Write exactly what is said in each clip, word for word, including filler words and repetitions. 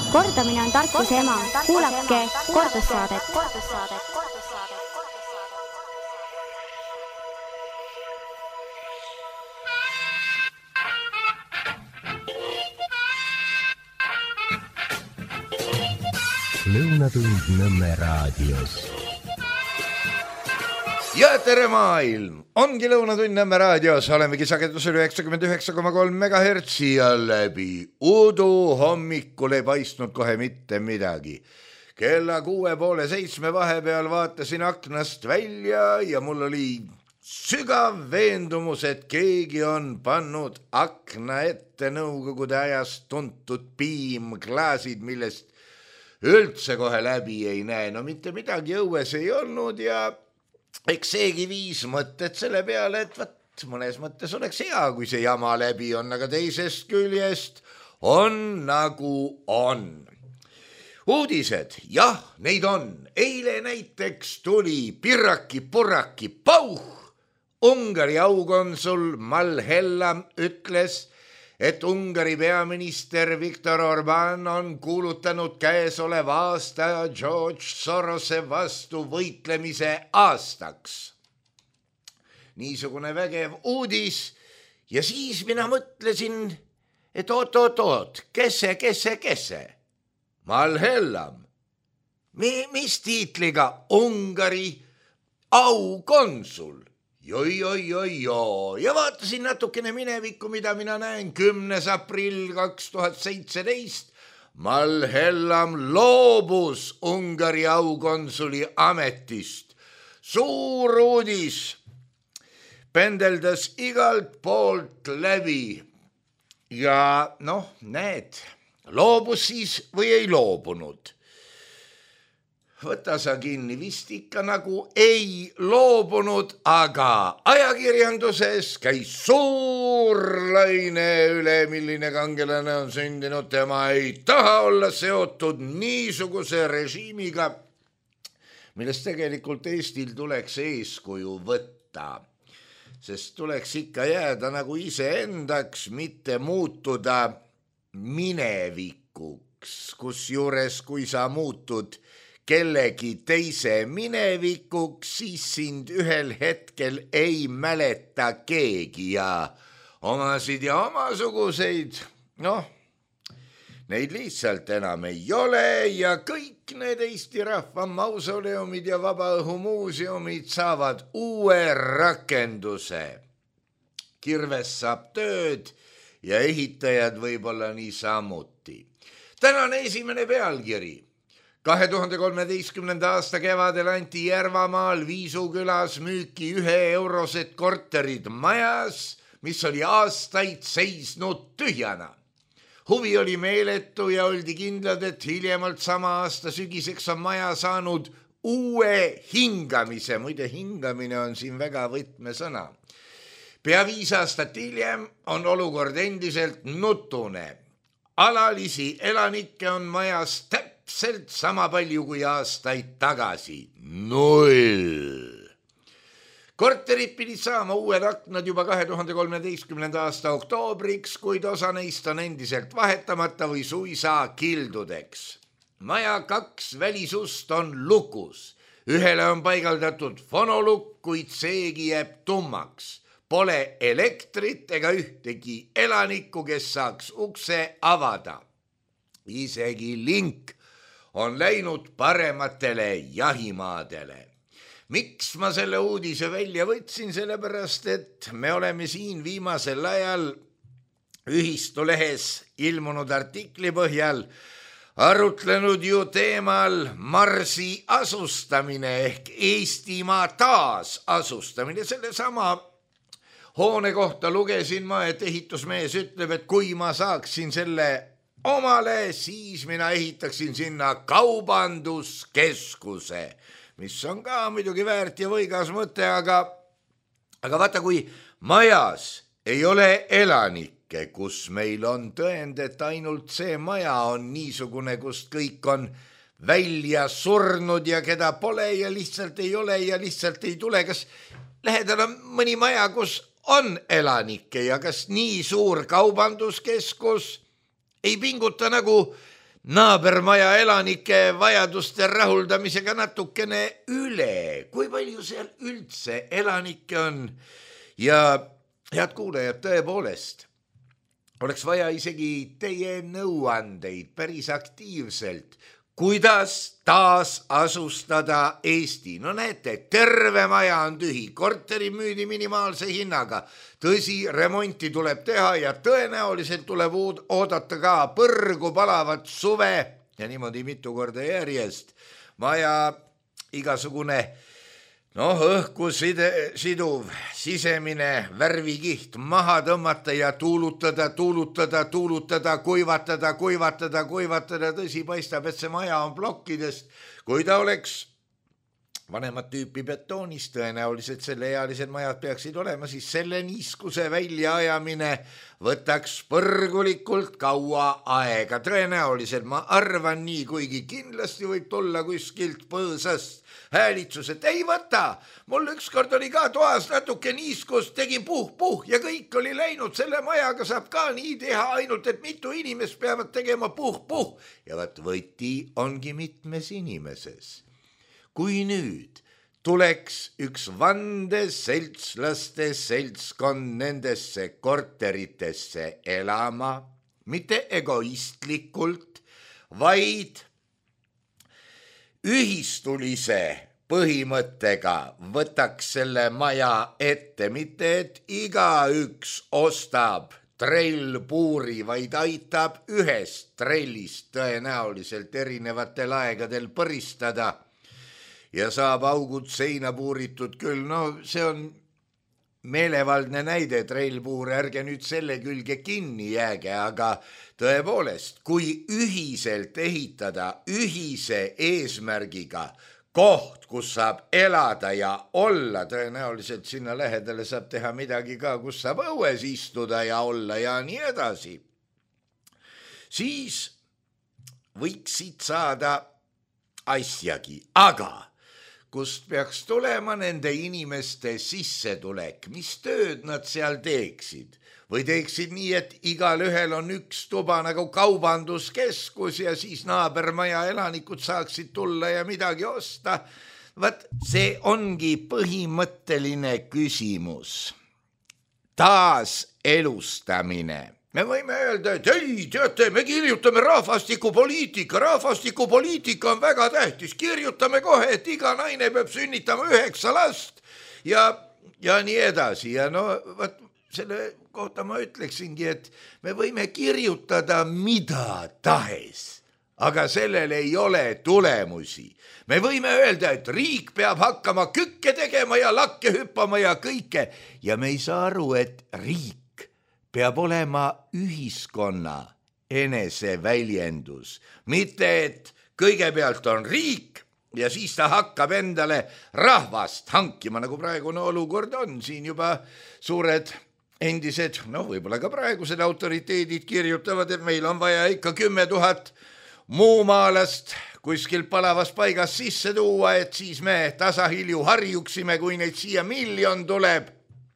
Kordamine on tarkuse ema. Kuulake kordussaadet. Lõunatund Nõmme raadios. Ja tere maailm! Ongi Lõunatund Nõmme raadios. Olemegi sagedusel üheksakümmend üheksa koma kolm megahertsi ja läbi udu hommikul ei paistnud kohe mitte midagi. Kella kuue poole seitsme vahepeal vaatasin aknast välja ja mul oli sügav veendumus, et keegi on pannud akna ette nõukogude ajast tuntud piimklaasid, millest üldse kohe läbi ei näe. No mitte midagi õues ei olnud ja eks seegi viis mõtted selle peale, et võt, mõnes mõttes oleks hea, kui see jama läbi on, aga teisest küljest on nagu on. Uudised, jah, neid on. Eile näiteks tuli pirraki-purraki pauh. Ungari aukonsul Mal Hellam ütles, et Ungari peaminister Viktor Orbán on kuulutanud käesoleva aasta George Sorose vastu võitlemise aastaks. Niisugune vägev uudis ja siis mina mõtlesin, et oot, oot, oot, kes see, kes see, kes see? Mal Hellam. Mi, mis tiitliga Ungari aukonsul? Joi, joi, joi, joi. Ja vaatasin natukene minevikku, mida mina näen. kümnes aprill kaks tuhat seitseteist. Mal Hellam loobus Ungari aukonsuli ametist. Suur uudis pendeldas igalt poolt läbi. Ja noh, näed, loobus siis või ei loobunud. Võta sa kinni, vist ikka nagu ei loobunud, aga ajakirjanduses käis suur laine üle, milline kangelane on sündinud. Tema ei taha olla seotud niisuguse režiimiga, millest tegelikult Eestil tuleks eeskuju võtta. Sest tuleks ikka jääda nagu iseendaks, mitte muutuda minevikuks, kus juures, kui sa muutud kellegi teise minevikuks, siis sind ühel hetkel ei mäleta keegi ja omasid ja omasuguseid, noh, neid lihtsalt enam ei ole ja kõik need Eesti Rahva mausoleumid ja Vabaõhumuuseumid saavad uue rakenduse. Kirves saab tööd ja ehitajad võib-olla niisamuti. Tänane esimene pealkiri. kahe tuhande kolmeteistkümnenda aasta kevadel anti Järvamaal Viisu külas müüki ühe eurosed korterid majas, mis oli aastaid seisnud tühjana. Huvi oli meeletu ja oldi kindlad, et hiljemalt sama aasta sügiseks on maja saanud uue hingamise. Muide, hingamine on siin väga võtmesõna. Pea viis aastat hiljem on olukord endiselt nutune. Alalisi elanikke on majas täpselt sama palju kui aastaid tagasi. Null. Korterid pidid saama uued aknad juba kahe tuhande kolmeteistkümnenda aasta oktoobriks, kuid osa neist on endiselt vahetamata või suisa kildudeks. Maja kaks välisust on lukus. Ühele on paigaldatud fonolukk, kuid seegi jääb tummaks. Pole elektrit ega ühtegi elanikku, kes saaks ukse avada. Isegi link on läinud parematele jahimaadele. Miks ma selle uudise välja võtsin? Sellepärast, et me oleme siin viimasel ajal ühistulehes ilmunud artikli põhjal arutlenud ju teemal Marsi asustamine ehk Eestimaa taasasustamine. Selle sama hoone kohta lugesin ma, et ehitusmees ütleb, et kui ma saaksin selle omale, siis mina ehitaksin sinna kaubanduskeskuse, mis on ka muidugi väärt ja võigas mõte, aga, aga vaata, kui majas ei ole elanikke, kus meil on tõend, et ainult see maja on niisugune, kust kõik on välja surnud ja keda pole ja lihtsalt ei ole ja lihtsalt ei tule. Kas lähedal on mõni maja, kus on elanikke ja kas nii suur kaubanduskeskus ei pinguta nagu naabermaja elanike vajaduste rahuldamisega natukene üle. Kui palju seal üldse elanikke on? Ja head kuulajad, tõepoolest, oleks vaja isegi teie nõuandeid päris aktiivselt, kuidas taas asustada Eesti. No näete, terve maja on tühi, korteri müüdi minimaalse hinnaga. Tõsi, remonti tuleb teha ja tõenäoliselt tuleb oodata ka põrgu palavat suve ja niimoodi mitu korda järjest. Maja igasugune noh, õhku side, siduv sisemine värvikiht maha tõmmata ja tuulutada, tuulutada, tuulutada, kuivatada, kuivatada, kuivatada. Tõsi, paistab, et see maja on plokkidest. Kui ta oleks vanemat tüüpi betoonist, tõenäoliselt selle ealised majad peaksid olema, siis selle niiskuse väljaajamine võtaks põrgulikult kaua aega. Tõenäoliselt ma arvan nii, kuigi kindlasti võib tulla kuskilt põõsast häälitsus, et ei võta. Mul ükskord oli ka toas natuke niiskust, tegin puh-puh ja kõik oli läinud. Selle majaga saab ka nii teha, ainult et mitu inimest peavad tegema puh-puh. Ja võt võti ongi mitmes inimeses. Kui nüüd tuleks üks vandeseltslaste seltskond nendesse korteritesse elama, mitte egoistlikult, vaid ühistulise põhimõttega võtaks selle maja ette, mitte et igaüks ostab trellpuuri, vaid aitab ühest trellist tõenäoliselt erinevatel aegadel põristada ja saab augud seina puuritud küll. No see on meelevaldne näide, trellpuur, ärge nüüd selle külge kinni jääge, aga tõepoolest, kui ühiselt ehitada ühise eesmärgiga koht, kus saab elada ja olla, tõenäoliselt sinna lähedale saab teha midagi ka, kus saab õues istuda ja olla ja nii edasi, siis võiks siit saada asjagi, aga kust peaks tulema nende inimeste sissetulek, mis tööd nad seal teeksid? Või teeksid nii, et igal ühel on üks tuba nagu kaubanduskeskus ja siis naabermaja elanikud saaksid tulla ja midagi osta? Vaat see ongi põhimõtteline küsimus. Taas elustamine. Me võime öelda, et ei, teate, me kirjutame rahvastikupoliitika, rahvastikupoliitika on väga tähtis, kirjutame kohe, et iga naine peab sünnitama üheksa last ja, ja nii edasi. Ja no vaat selle kohta ma ütleksingi, et me võime kirjutada mida tahes, aga sellel ei ole tulemusi. Me võime öelda, et riik peab hakkama kükke tegema ja lakke hüppama ja kõike ja me ei saa aru, et riik peab olema ühiskonna eneseväljendus, mitte et kõigepealt on riik ja siis ta hakkab endale rahvast hankima, nagu praegune olukord on. Siin juba suured endised, no võib-olla ka praegused autoriteedid kirjutavad, et meil on vaja ikka kümme tuhat muumaalast kuskil palavas paigas sisse tuua, et siis me tasahilju harjuksime, kui neid siia miljon tuleb.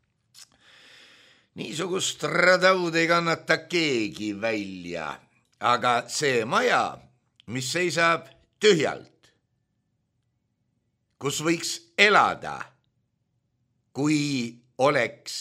Niisugust radaud ei kannata keegi välja, aga see maja, mis seisab tühjalt, kus võiks elada, kui oleks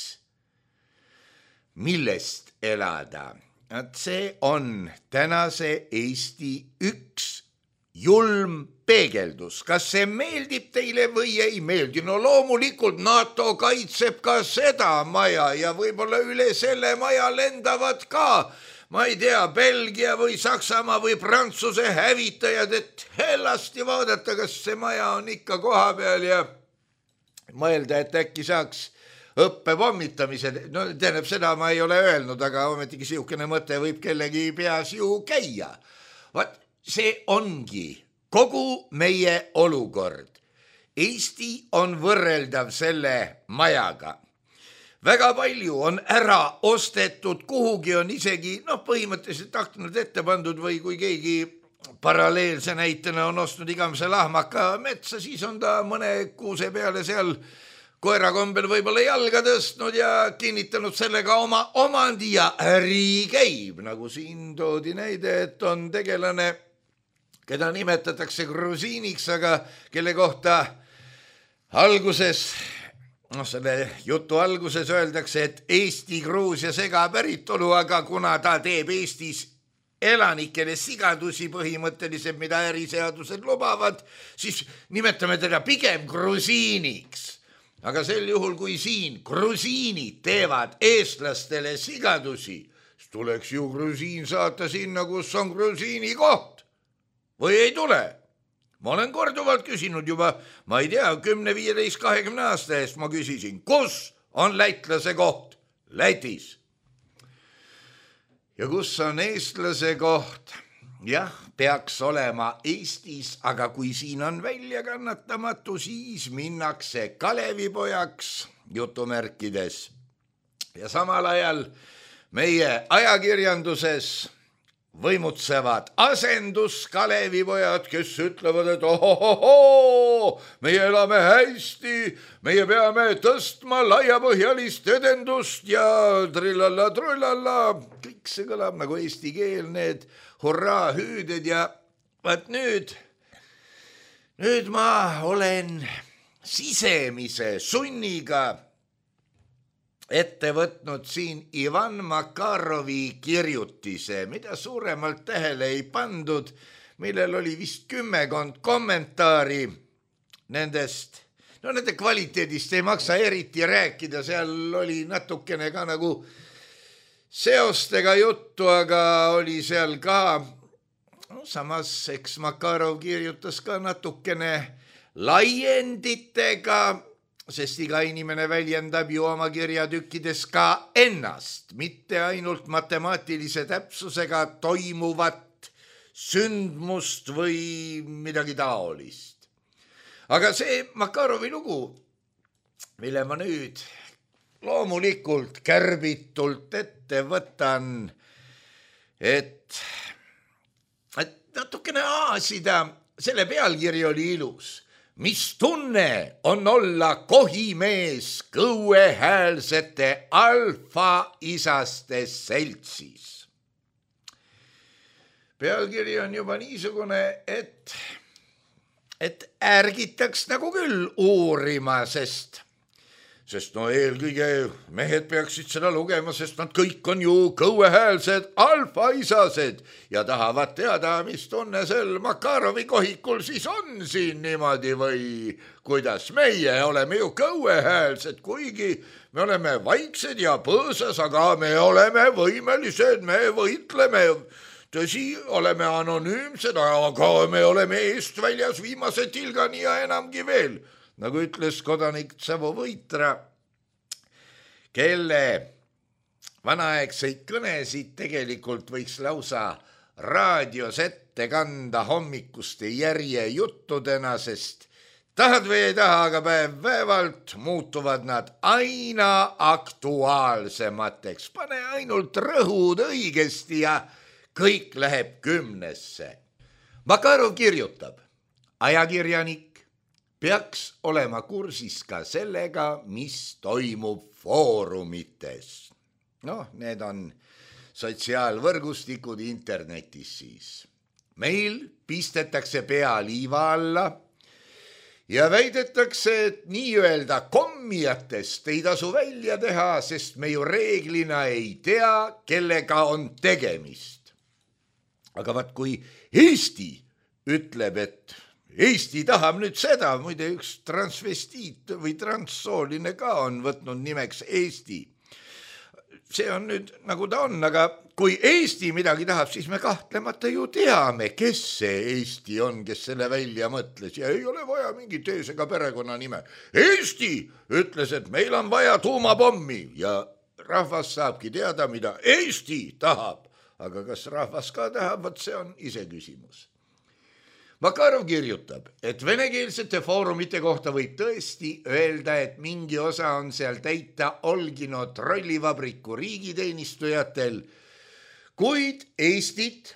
millest elada, et see on tänase Eesti üks julm peegeldus. Kas see meeldib teile või ei meeldi? No loomulikult NATO kaitseb ka seda maja ja võib-olla üle selle maja lendavad ka, ma ei tea, Belgia või Saksamaa või Prantsuse hävitajad, et hellasti vaadata, kas see maja on ikka koha peal ja mõelda, et äkki saaks õppe pommitamise. No tähendab, seda ma ei ole öelnud, aga ometigi siukene mõte võib kellegi peas ju käia. Vaat see ongi kogu meie olukord. Eesti on võrreldav selle majaga. Väga palju on ära ostetud, kuhugi on isegi no, põhimõtteliselt tahtnud ette pandud või kui keegi paralleelse näitena on ostnud igamese lahmaka metsa, siis on ta mõne kuuse peale seal koerakombel võib-olla jalga tõstnud ja kinnitanud sellega oma omandi ja äri käib, nagu siin toodi näide, et on tegelane, keda nimetatakse grusiiniks, aga kelle kohta alguses, noh selle jutu alguses öeldakse, et Eesti-Gruusia segapäritolu, aga kuna ta teeb Eestis elanikele sigadusi põhimõtteliselt, mida äriseadused lubavad, siis nimetame teda pigem grusiiniks. Aga sel juhul, kui siin grusiinid teevad eestlastele sigadusi, siis tuleks ju grusiin saata sinna, kus on grusiini koht. Või ei tule? Ma olen korduvalt küsinud juba, ma ei tea, kümne, viieteist, kahekümne aasta eest ma küsisin, kus on lätlase koht? Lätis. Ja kus on eestlase koht? Jah, peaks olema Eestis, aga kui siin on väljakannatamatu, siis minnakse Kalevipojaks jutumärkides. Ja samal ajal meie ajakirjanduses võimutsevad asendus Kalevipojad, kes ütlevad, et ohohoho, meie elame hästi, meie peame tõstma laiapõhjalist edendust ja trillalla, trullalla. Kõik see kõlab nagu eesti keel, need hurraa hüüded ja vaat nüüd, nüüd ma olen sisemise sunniga ette võtnud siin Ivan Makarovi kirjutise, mida suuremalt tähele ei pandud, millel oli vist kümmekond kommentaari nendest, no nende kvaliteedist ei maksa eriti rääkida, seal oli natukene ka nagu seostega juttu, aga oli seal ka, no samas eks Makarov kirjutas ka natukene laienditega, sest iga inimene väljendab ju oma kirjatükkides ka ennast, mitte ainult matemaatilise täpsusega toimuvat sündmust või midagi taolist. Aga see Makarovi lugu, mille ma nüüd loomulikult kärbitult ette võtan, et, et natukene aasida, selle pealkiri oli ilus. Mis tunne on olla kohimees kõuehäälsete alfa-isaste seltsis? Pealkiri on juba niisugune, et, et ärgitaks nagu küll uurima, sest Sest no eelkõige mehed peaksid seda lugema, sest nad kõik on ju kõuehäälsed alfa-isased ja tahavad teada, mis tunne sel Makarovi kohikul siis on siin niimoodi või kuidas. Meie oleme ju kõuehäälsed, kuigi me oleme vaiksed ja põõsas, aga me oleme võimelised, me võitleme. Tõsi, oleme anonüümsed, aga me oleme eest väljas viimase tilgani ja enamgi veel. Nagu ütles kodanik Tsavo Võitra, kelle vanaaegseid kõnesid tegelikult võiks lausa raadios ette kanda hommikuste järje juttudena, sest tahad või ei taha, aga päev-päevalt muutuvad nad aina aktuaalsemateks. Pane ainult rõhud õigesti ja kõik läheb kümnesse. Makarov kirjutab, ajakirjanik peaks olema kursis ka sellega, mis toimub foorumites. Noh, need on sotsiaalvõrgustikud internetis siis. Meil pistetakse pea liiva alla ja väidetakse, et nii-öelda kommijatest ei tasu välja teha, sest me ju reeglina ei tea, kellega on tegemist. Aga vaat kui Eesti ütleb, et Eesti tahab nüüd seda, muide üks transvestiit või transsooline ka on võtnud nimeks Eesti. See on nüüd nagu ta on, aga kui Eesti midagi tahab, siis me kahtlemata ju teame, kes see Eesti on, kes selle välja mõtles ja ei ole vaja mingi teisega perekonna nime. Eesti ütles, et meil on vaja tuumapommi ja rahvas saabki teada, mida Eesti tahab. Aga kas rahvas ka tahab, võt see on ise küsimus. Makarov kirjutab, et venekeelsete foorumite kohta võib tõesti öelda, et mingi osa on seal täita Olgino trollivabriku riigiteenistujatel, kuid Eestit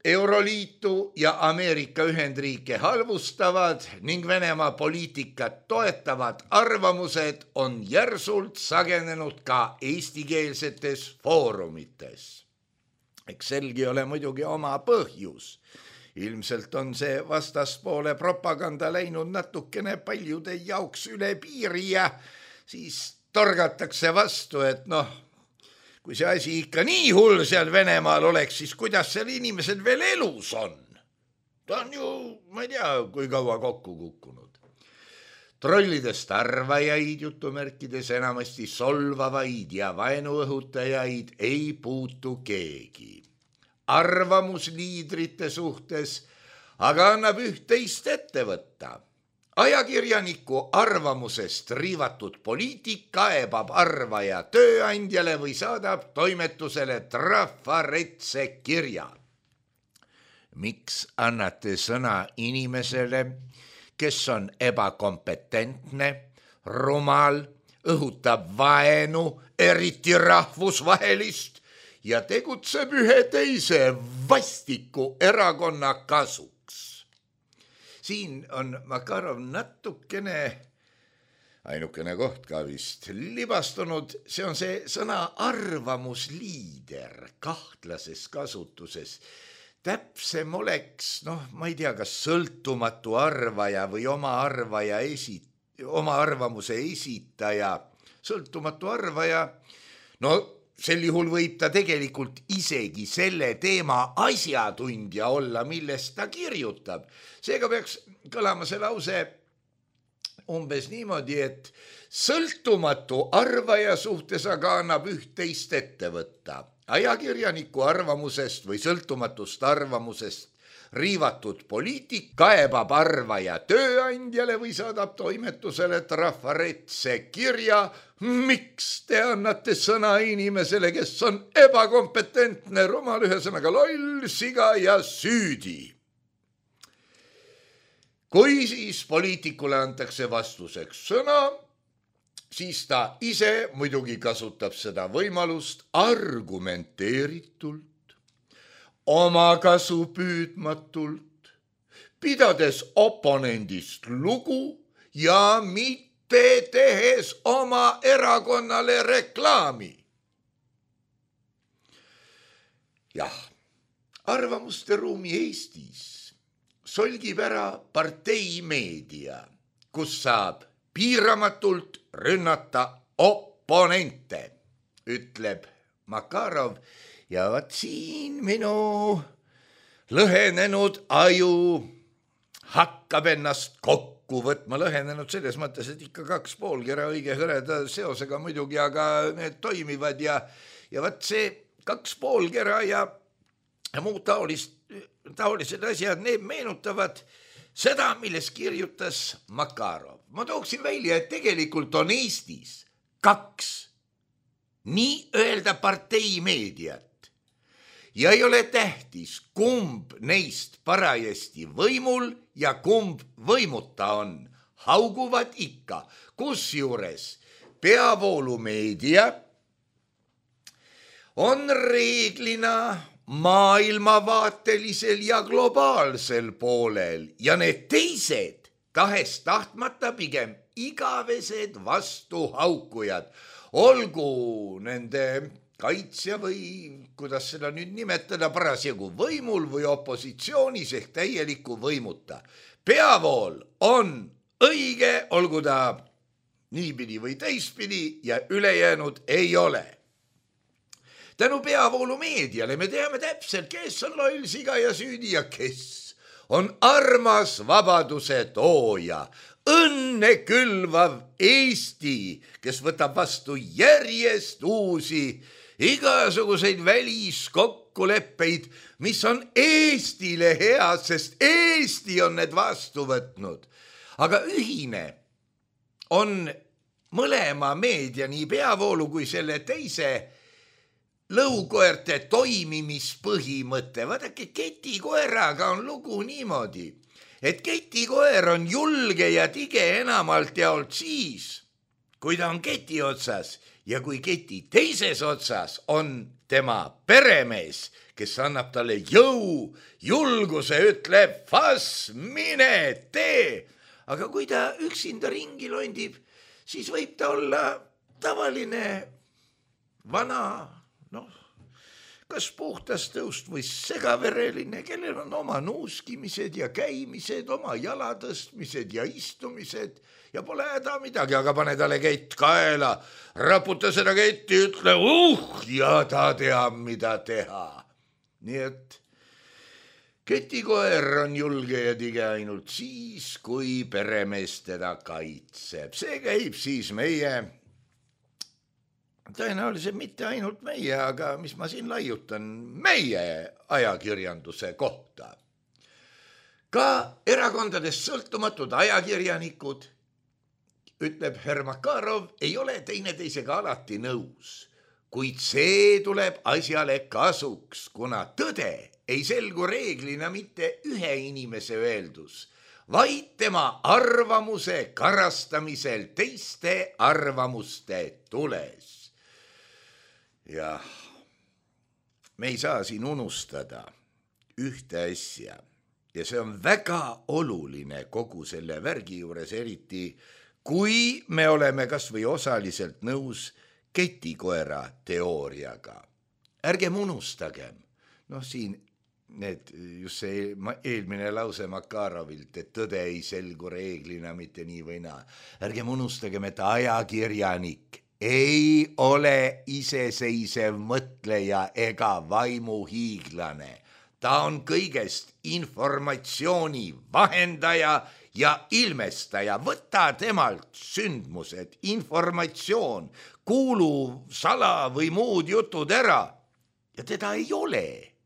Euroliitu ja Ameerika Ühendriike halvustavad ning Venemaa poliitikat toetavad arvamused on järsult sagenenud ka eestikeelsetes foorumites. Eks selgi ole muidugi oma põhjus. Ilmselt on see vastaspoole propaganda läinud natukene paljude jaoks üle piiri ja siis torgatakse vastu, et noh, kui see asi ikka nii hull seal Venemaal oleks, siis kuidas seal inimesed veel elus on? Ta on ju, ma ei tea, kui kaua kokku kukkunud. Trollidest arvajaid, jutumärkides enamasti solvavaid ja vaenuõhutajaid ei puutu keegi. Arvamusliidrite suhtes aga annab üht-teist ette võtta. Ajakirjaniku arvamusest riivatud poliitik kaebab arvaja tööandjale või saadab toimetusele trafaretse kirja. Miks annate sõna inimesele, kes on ebakompetentne, rumal, õhutab vaenu, eriti rahvusvahelist ja tegutseb ühe teise vastiku erakonna kasuks? Siin on Makarov natukene, ainukene koht ka vist, libastunud, see on see sõna arvamusliider kahtlases kasutuses. Täpsem oleks, noh, ma ei tea, kas sõltumatu arvaja või oma arvaja esi, oma arvamuse esitaja, sõltumatu arvaja, no sel juhul võib ta tegelikult isegi selle teema asjatundja olla, millest ta kirjutab. Seega peaks kõlama see lause umbes niimoodi, et sõltumatu arvaja suhtes aga annab üht-teist ette võtta. Ajakirjaniku arvamusest või sõltumatust arvamusest riivatud poliitik kaebab arvaja tööandjale või saadab toimetusele trafaretse kirja, miks te annate sõna inimesele, kes on ebakompetentne, rumal, ühesõnaga loll, siga ja süüdi. Kui siis poliitikule antakse vastuseks sõna, siis ta ise muidugi kasutab seda võimalust argumenteeritult, omakasu püüdmatult, pidades oponendist lugu ja mitte tehes oma erakonnale reklaami. Jah, arvamuste ruumi Eestis solgib ära parteimeedia, kus saab piiramatult rünnata oponente, ütleb Makarov. Ja vaat siin minu lõhenenud aju hakkab ennast kokku võtma, lõhenenud selles mõttes, et ikka kaks poolkera õige hõreda seosega muidugi, aga need toimivad ja, ja vaat see kaks poolkera ja, ja muud taolist, taolised asjad, need meenutavad seda, milles kirjutas Makarov. Ma tooksin välja, et tegelikult on Eestis kaks nii öelda parteimeediat. Ja ei ole tähtis, kumb neist parajasti võimul ja kumb võimuta on. Hauguvad ikka, kusjuures peavoolumeedia on reeglina maailmavaatelisel ja globaalsel poolel ja need teised tahes tahtmata pigem igavesed vastuhaukujad, olgu nende kaitsja või kuidas seda nüüd nimetada, parasjagu võimul või opositsioonis ehk täieliku võimuta. Peavool on õige, olgu ta niipidi või teistpidi ja ülejäänud ei ole. Tänu peavoolumeediale me teame täpselt, kes on loll, siga ja süüdi ja kes on armas vabaduse tooja, õnne külvav Eesti, kes võtab vastu järjest uusi igasuguseid väliskokkuleppeid, mis on Eestile head, sest Eesti on need vastu võtnud. Aga ühine on mõlema meedia, nii peavoolu kui selle teise lõukoerte toimimispõhimõte. Vaadake, ketikoeraga on lugu niimoodi, et ketikoer on julge ja tige enamalt jaolt siis, kui ta on keti otsas ja kui keti teises otsas on tema peremees, kes annab talle jõu, julguse, ütleb, vas, mine, tee. Aga kui ta üksinda ringi londib, siis võib ta olla tavaline vana, noh, kas puhtast tõust või segavereline, kellel on oma nuuskimised ja käimised, oma jala tõstmised ja istumised ja pole häda midagi, aga pane talle kett kaela, raputa seda ketti, ütle uh ja ta teab, mida teha. Nii et ketikoer on julge ja tige ainult siis, kui peremees teda kaitseb. See käib siis meie, tõenäoliselt mitte ainult meie, aga mis ma siin laiutan, meie ajakirjanduse kohta. Ka erakondadest sõltumatud ajakirjanikud, ütleb Hermakarov, ei ole teineteisega alati nõus, kuid see tuleb asjale kasuks, kuna tõde ei selgu reeglina mitte ühe inimese öeldus, vaid tema arvamuse karastamisel teiste arvamuste tules. Jah, me ei saa siin unustada ühte asja ja see on väga oluline kogu selle värgi juures, eriti kui me oleme kas või osaliselt nõus ketikoera teooriaga. Ärgem unustagem, noh siin need, just see eelmine lause Makarovilt, et tõde ei selgu reeglina mitte nii või naa. Ärgem unustagem, et ajakirjanik ei ole iseseisev mõtleja ega vaimuhiiglane. Ta on kõigest informatsiooni vahendaja ja ilmestaja. Võta temalt sündmused, informatsioon, kuulu, sala või muud jutud ära ja teda ei ole.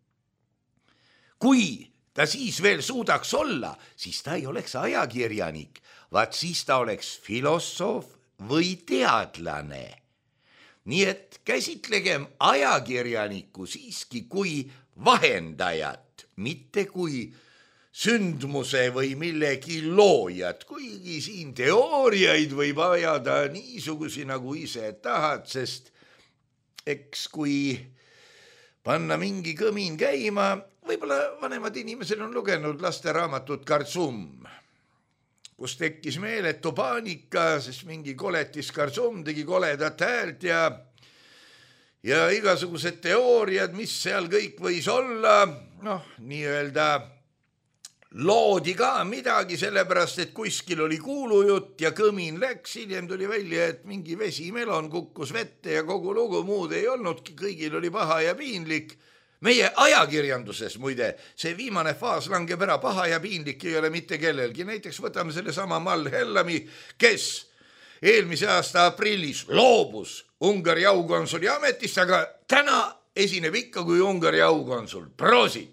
Kui ta siis veel suudaks olla, siis ta ei oleks ajakirjanik, vaat siis ta oleks filosoof või teadlane. Nii et käsitlegem ajakirjanikku siiski kui vahendajat, mitte kui sündmuse või millegi loojat, kuigi siin teooriaid võib ajada niisugusi, nagu ise tahad, sest eks kui panna mingi kõmin käima, võib-olla vanemad inimesed on lugenud lasteraamatut Kartsum, kus tekkis meeletu paanika, sest mingi koletis Kartsum tegi koledat häält ja ja igasugused teooriad, mis seal kõik võis olla, noh, nii-öelda loodi ka midagi, sellepärast, et kuskil oli kuulujutt ja kõmin läks, hiljem tuli välja, et mingi vesimelon kukkus vette ja kogu lugu, muud ei olnudki, kõigil oli paha ja piinlik. Meie ajakirjanduses, muide, see viimane faas langeb ära, paha ja piinlik ei ole mitte kellelgi. Näiteks võtame selle sama Mall Hellami, kes eelmise aasta aprillis loobus Ungari aukonsuli ametist, aga täna esineb ikka kui Ungari aukonsul. Prosit!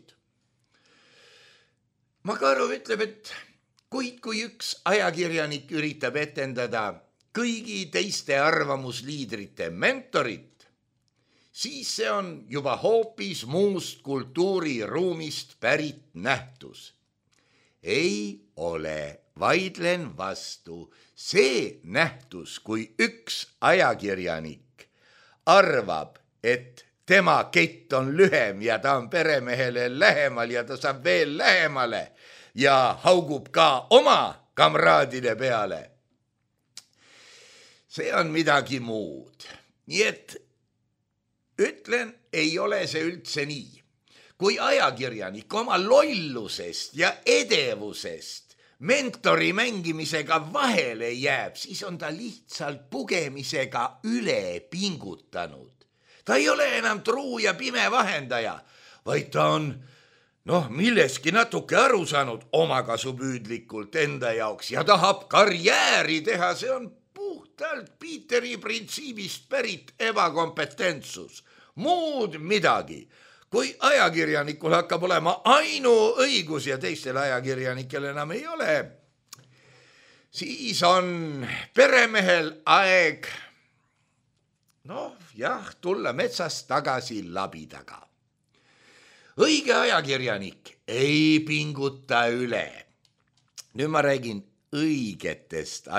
Makarov ütleb, et kuid kui üks ajakirjanik üritab etendada kõigi teiste arvamusliidrite mentorit, siis see on juba hoopis muust kultuuriruumist pärit nähtus. Ei ole, vaidlen vastu, see nähtus, kui üks ajakirjanik arvab, et tema kett on lühem ja ta on peremehele lähemal ja ta saab veel lähemale ja haugub ka oma kamraadide peale. See on midagi muud. Nii et ütlen, ei ole see üldse nii. Kui ajakirjanik oma lollusest ja edevusest mentori mängimisega vahele jääb, siis on ta lihtsalt pugemisega üle pingutanud. Ta ei ole enam truu ja pime vahendaja, vaid ta on noh, milleski natuke aru saanud omakasupüüdlikult enda jaoks ja tahab karjääri teha. See on puhtalt Peteri printsiibist pärit ebakompetentsus. Muud midagi. Kui ajakirjanikul hakkab olema ainuõigus ja teistel ajakirjanikel enam ei ole, siis on peremehel aeg noh, jah, tulla metsast tagasi labidaga. Õige ajakirjanik ei pinguta üle. Nüüd ma räägin õigetest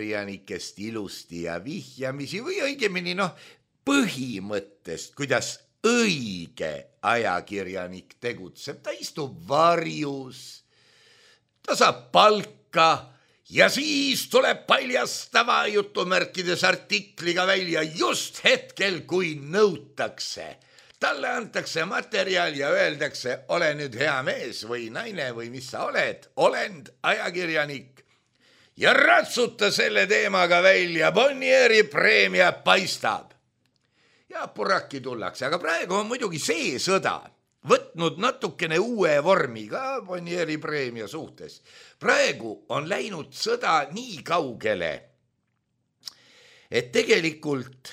ajakirjanikest ilusti ja vihjamisi või õigemini noh, põhimõttest, kuidas õige ajakirjanik tegutseb, ta istub varjus, ta saab palka ja siis tuleb paljastava jutumärkides artikliga välja just hetkel, kui nõutakse. Talle antakse materjal ja öeldakse, ole nüüd hea mees või naine või mis sa oled, olend ajakirjanik. Ja ratsuta selle teemaga välja, Bonnieri preemia paistab. Ja puraki tullakse, aga praegu on muidugi see sõda võtnud natukene uue vormi ka Bonnieri preemia suhtes. Praegu on läinud sõda nii kaugele, et tegelikult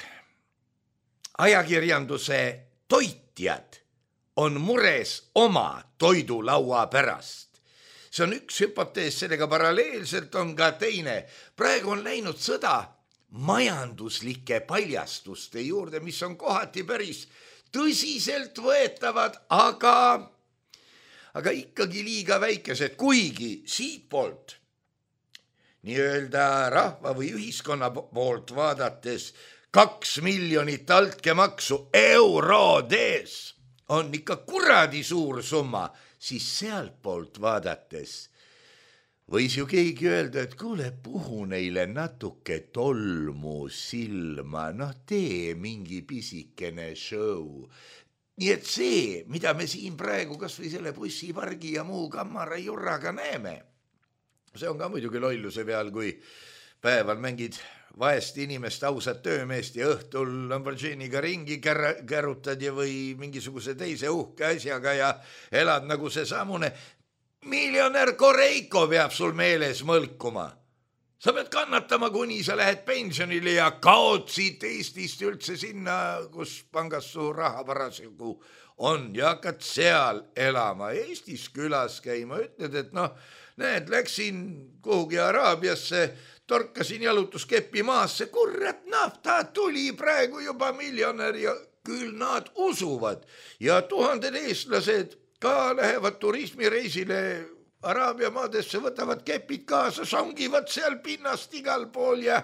ajakirjanduse toitjad on mures oma toidulaua pärast. See on üks hüpotees, sellega paralleelselt on ka teine. Praegu on läinud sõda majanduslike paljastuste juurde, mis on kohati päris tõsiselt võetavad, aga, aga ikkagi liiga väikesed, kuigi siit poolt, nii-öelda rahva või ühiskonna poolt vaadates, kaks miljonit altkäemaksu eurodes on ikka kuradi suur summa, siis sealt poolt vaadates võis ju keegi öelda, et kuule, puhu neile natuke tolmu silma, noh tee mingi pisikene show. Nii et see, mida me siin praegu kas või selle bussipargi ja muu kammara jurraga näeme, see on ka muidugi lolluse peal, kui päeval mängid vaest inimest, ausat töömeest ja õhtul Lamborghiniga ringi kärutad ja või mingisuguse teise uhke asjaga ja elad nagu see samune. Miljonär Koreiko peab sul meeles mõlkuma. Sa pead kannatama, kuni sa lähed pensionile ja kaod siit Eestist üldse sinna, kus pangas su raha parasjagu on ja hakkad seal elama. Eestis külas käima, ütled, et noh, näed, läksin kuhugi Araabiasse, torkasin jalutuskepi maasse, kurat, nafta tuli praegu juba miljonär ja küll nad usuvad ja tuhanded eestlased ka lähevad turismireisile Araabia maadesse, võtavad kepid kaasa, songivad seal pinnast igal pool ja,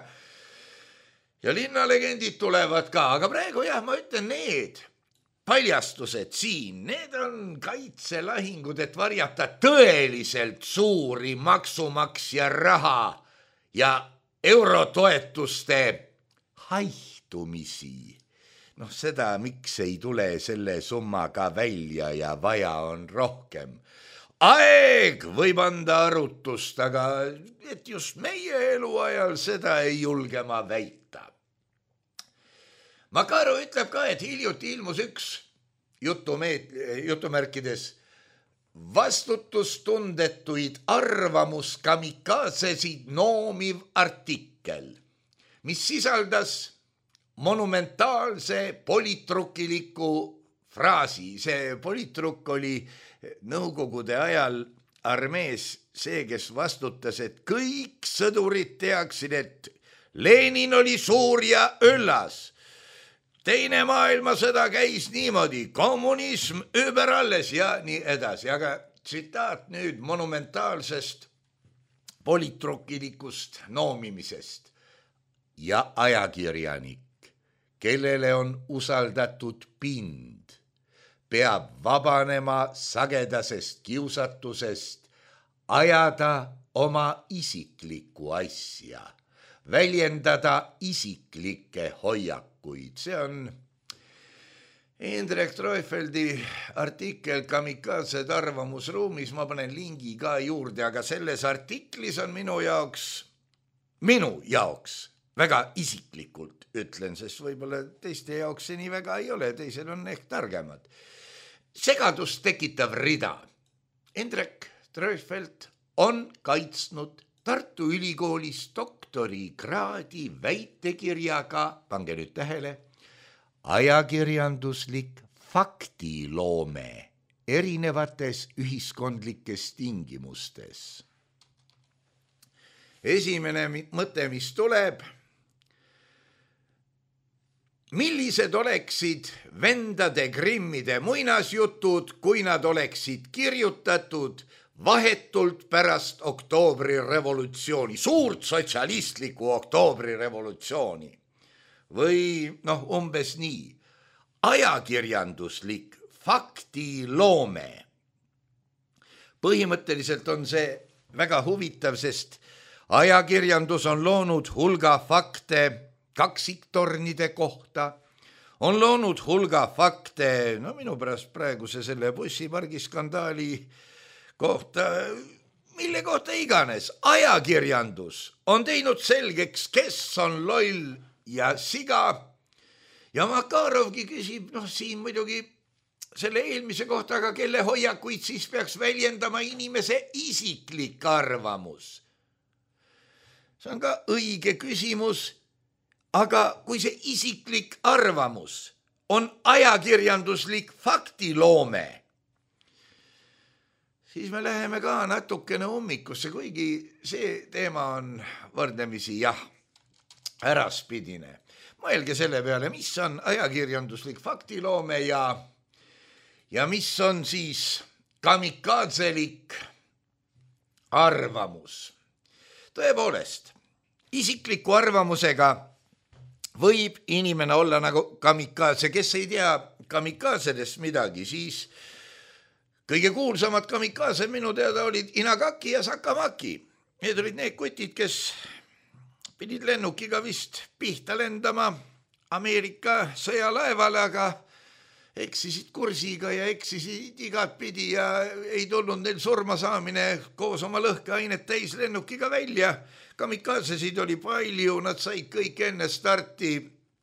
ja linnalegendid tulevad ka, aga praegu jah, ma ütlen, need paljastused siin, need on kaitselahingud, et varjata tõeliselt suuri maksumaksja raha ja eurotoetuste haihtumisi. Noh, seda, miks ei tule selle summaga välja ja vaja on rohkem. Aeg võib anda arutust, aga et just meie eluajal seda ei julge ma väita. Makaru ütleb ka, et hiljuti ilmus üks jutumeet, jutumärkides vastutustundetuid arvamuskamikaatsesid noomiv artikkel, mis sisaldas monumentaalse politrukiliku fraasi. See politrukk oli nõukogude ajal armees see, kes vastutas, et kõik sõdurid teaksid, et Lenin oli suur ja üllas. Teine maailmasõda käis niimoodi, kommunism überalles ja nii edasi, aga tsitaat nüüd monumentaalsest politrukilikust noomimisest. Ja ajakirjanik, kellele on usaldatud pind, peab vabanema sagedasest kiusatusest ajada oma isiklikku asja, väljendada isiklikke hoiakuid. See on Indrek Treufeldi artikkel Kamikaatsed arvamusruumis, ma panen lingi ka juurde, aga selles artiklis on minu jaoks, minu jaoks väga isiklikult ütlen, sest võib-olla teiste jaoks see nii väga ei ole, teised on ehk targemad. Segadust tekitav rida. Indrek Treufeld on kaitsnud Tartu Ülikoolis doktorikraadi väitekirjaga, pange nüüd tähele, ajakirjanduslik faktiloome erinevates ühiskondlikes tingimustes. Esimene mõte, mis tuleb, millised oleksid vendade Grimmide muinasjutud, kui nad oleksid kirjutatud vahetult pärast oktoobrirevolutsiooni, suurt sotsialistlikku oktoobrirevolutsiooni. Või noh, umbes nii. ajakirjanduslik faktiloome. Põhimõtteliselt on see väga huvitav, sest ajakirjandus on loonud hulga fakte kaksiktornide kohta, on loonud hulga fakte, no minu pärast praeguse selle bussipargiskandaali kohta, mille kohta iganes. Ajakirjandus on teinud selgeks, kes on loll ja siga. Ja Makarovgi küsib, noh siin muidugi selle eelmise kohta, aga kelle hoiakuid siis peaks väljendama inimese isiklik arvamus. See on ka õige küsimus, aga kui see isiklik arvamus on ajakirjanduslik faktiloome, siis me läheme ka natukene ummikusse, kuigi see teema on võrdlemisi jah, äraspidine. Mõelge selle peale, mis on ajakirjanduslik faktiloome ja Ja mis on siis kamikaadselik arvamus? Tõepoolest, isikliku arvamusega võib inimene olla nagu kamikaadse. Kes ei tea kamikaadsedest midagi, siis kõige kuulsamad kamikaadse minu teada olid Inagaki ja Sakamaki. Need olid need kutid, kes pidid lennukiga vist pihta lendama Ameerika sõjalaevale, aga eksisid kursiga ja eksisid igat pidi ja ei tulnud neil surma saamine koos oma lõhkeainet täis lennukiga välja. Kamikaadsesid oli palju, nad said kõik enne starti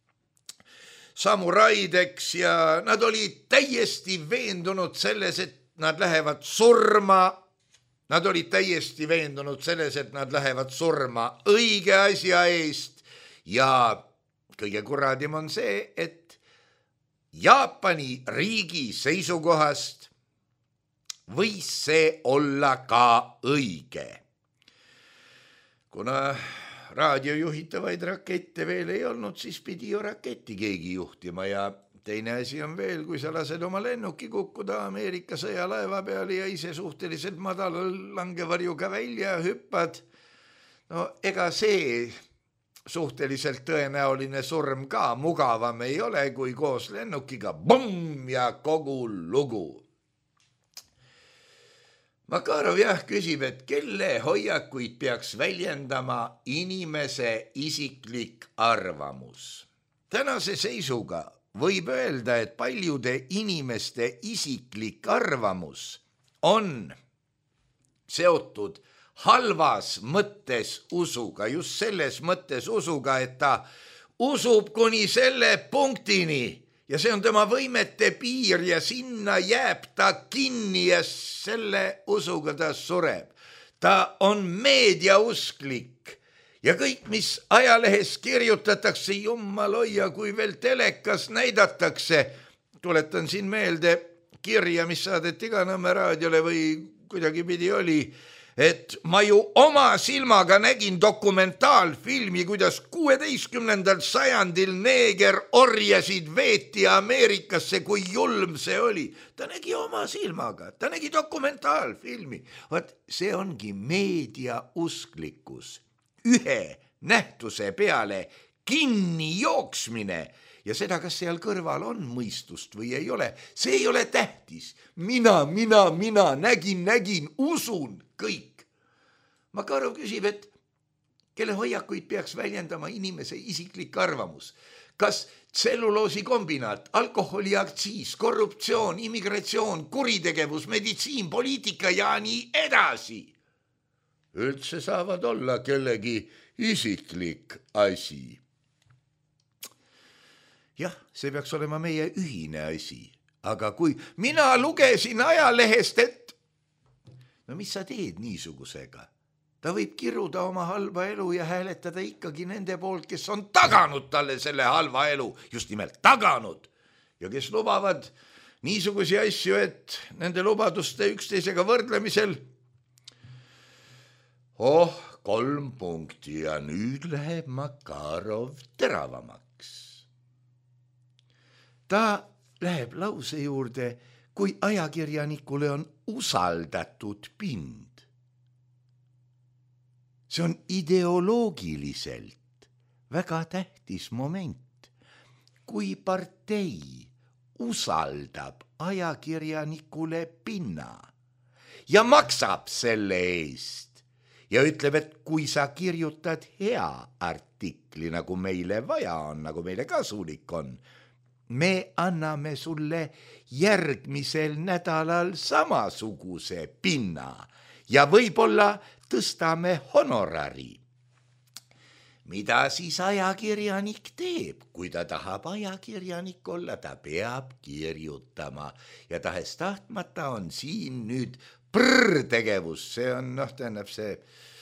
samuraideks ja nad olid täiesti veendunud selles, et nad lähevad surma. Nad olid täiesti veendunud selles, et nad lähevad surma õige asja eest ja kõige kuradim on see, et Jaapani riigi seisukohast võis see olla ka õige. Kuna raadiojuhitavaid rakette veel ei olnud, siis pidi ju raketti keegi juhtima ja teine asi on veel, kui sa lased oma lennuki kukkuda Ameerika sõjalaeva peale ja ise suhteliselt madalal langevarjuga välja hüppad, no ega see suhteliselt tõenäoline surm ka mugavam ei ole, kui koos lennukiga bomm ja kogu lugu. Makarov jah küsib, et kelle hoiakuid peaks väljendama inimese isiklik arvamus. Tänase seisuga võib öelda, et paljude inimeste isiklik arvamus on seotud halvas mõttes usuga, just selles mõttes usuga, et ta usub kuni selle punktini ja see on tema võimete piir ja sinna jääb ta kinni ja selle usuga ta sureb. Ta on meediausklik ja kõik, mis ajalehes kirjutatakse, jumal hoia, kui veel telekas näidatakse. Tuletan siin meelde kirja, mis saadeti ka Nõmme raadiole või kuidagi pidi oli, et ma ju oma silmaga nägin dokumentaalfilmi, kuidas kuueteistkümnendal sajandil neeger orjasid veeti Ameerikasse, kui julm see oli. Ta nägi oma silmaga, ta nägi dokumentaalfilmi. Vaat see ongi meediausklikkus. Ühe nähtuse peale kinni jooksmine ja seda, kas seal kõrval on mõistust või ei ole, see ei ole tähtis. Mina, mina, mina nägin, nägin, usun kõik. Makarov küsib, et kelle hoiakuid peaks väljendama inimese isiklik arvamus. Kas tselluloosikombinaat, alkoholiaktsiis, korruptsioon, immigratsioon, kuritegevus, meditsiin, poliitika ja nii edasi. Üldse saavad olla kellegi isiklik asi. Jah, see peaks olema meie ühine asi. Aga kui mina lugesin ajalehest, et no mis sa teed niisugusega? Ta võib kiruda oma halba elu ja hääletada ikkagi nende poolt, kes on taganud talle selle halva elu, just nimelt taganud, ja kes lubavad niisugusi asju, et nende lubaduste üksteisega võrdlemisel oh, kolm punkti ja nüüd läheb Makarov teravamaks. Ta läheb lause juurde, kui ajakirjanikule on usaldatud pind. See on ideoloogiliselt väga tähtis moment. Kui partei usaldab ajakirjanikule pinna ja maksab selle eest ja ütleb, et kui sa kirjutad hea artikli, nagu meile vaja on, nagu meile kasulik on, me anname sulle järgmisel nädalal samasuguse pinna ja võib-olla tõstame honorari. Mida siis ajakirjanik teeb? Kui ta tahab ajakirjanik olla, ta peab kirjutama ja tahes tahtmata on siin nüüd prr tegevus. See on, noh, tähendab see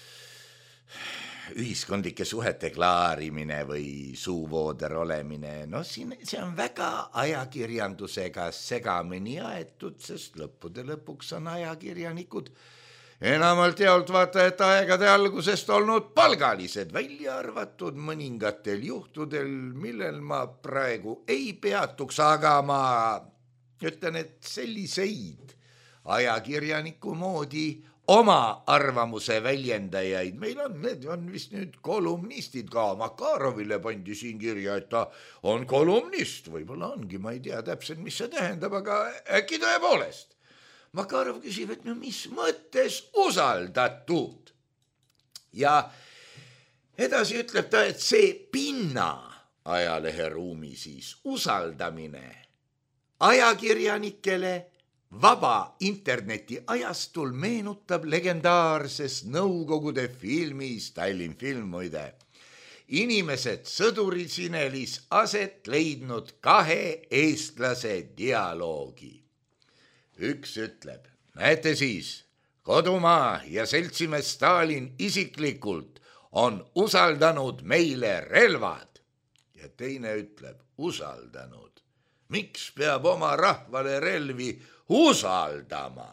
ühiskondlike suhete klaarimine või suuvooder olemine. No siin, see on väga ajakirjandusega segamini aetud, sest lõppude lõpuks on ajakirjanikud enamalt jaolt vaatajate aegade algusest olnud palgalised, välja arvatud mõningatel juhtudel, millel ma praegu ei peatuks, aga ma ütlen, et selliseid ajakirjaniku moodi oma arvamuse väljendajaid meil on, need on vist nüüd kolumnistid ka. Makarovile pandi siin kirja, et ta on kolumnist, võib-olla ongi, ma ei tea täpselt, mis see tähendab, aga äkki tõepoolest. Makarov küsib, et no mis mõttes usaldatud. Ja edasi ütleb ta, et see pinna ajaleheruumi siis usaldamine ajakirjanikele vaba interneti ajastul meenutab legendaarses Nõukogude filmis, Tallinn film muide, inimesed sõdurisinelis aset leidnud kahe eestlase dialoogi. Üks ütleb, näete siis, kodumaa ja seltsimees Stalin isiklikult on usaldanud meile relvad. Ja teine ütleb, usaldanud. Miks peab oma rahvale relvi usaldama?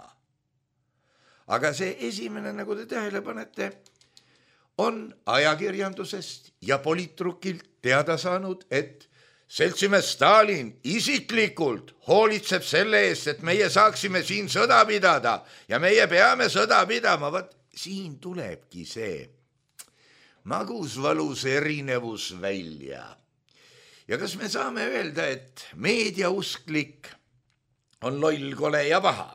Aga see esimene, nagu te tähele panete, on ajakirjandusest ja poliitrukilt teada saanud, et seltsimees Stalin isiklikult hoolitseb selle eest, et meie saaksime siin sõda pidada ja meie peame sõda pidama. Vaat siin tulebki see magusvalus erinevus välja. Ja kas me saame öelda, et meediausklik on loll, kole ja paha?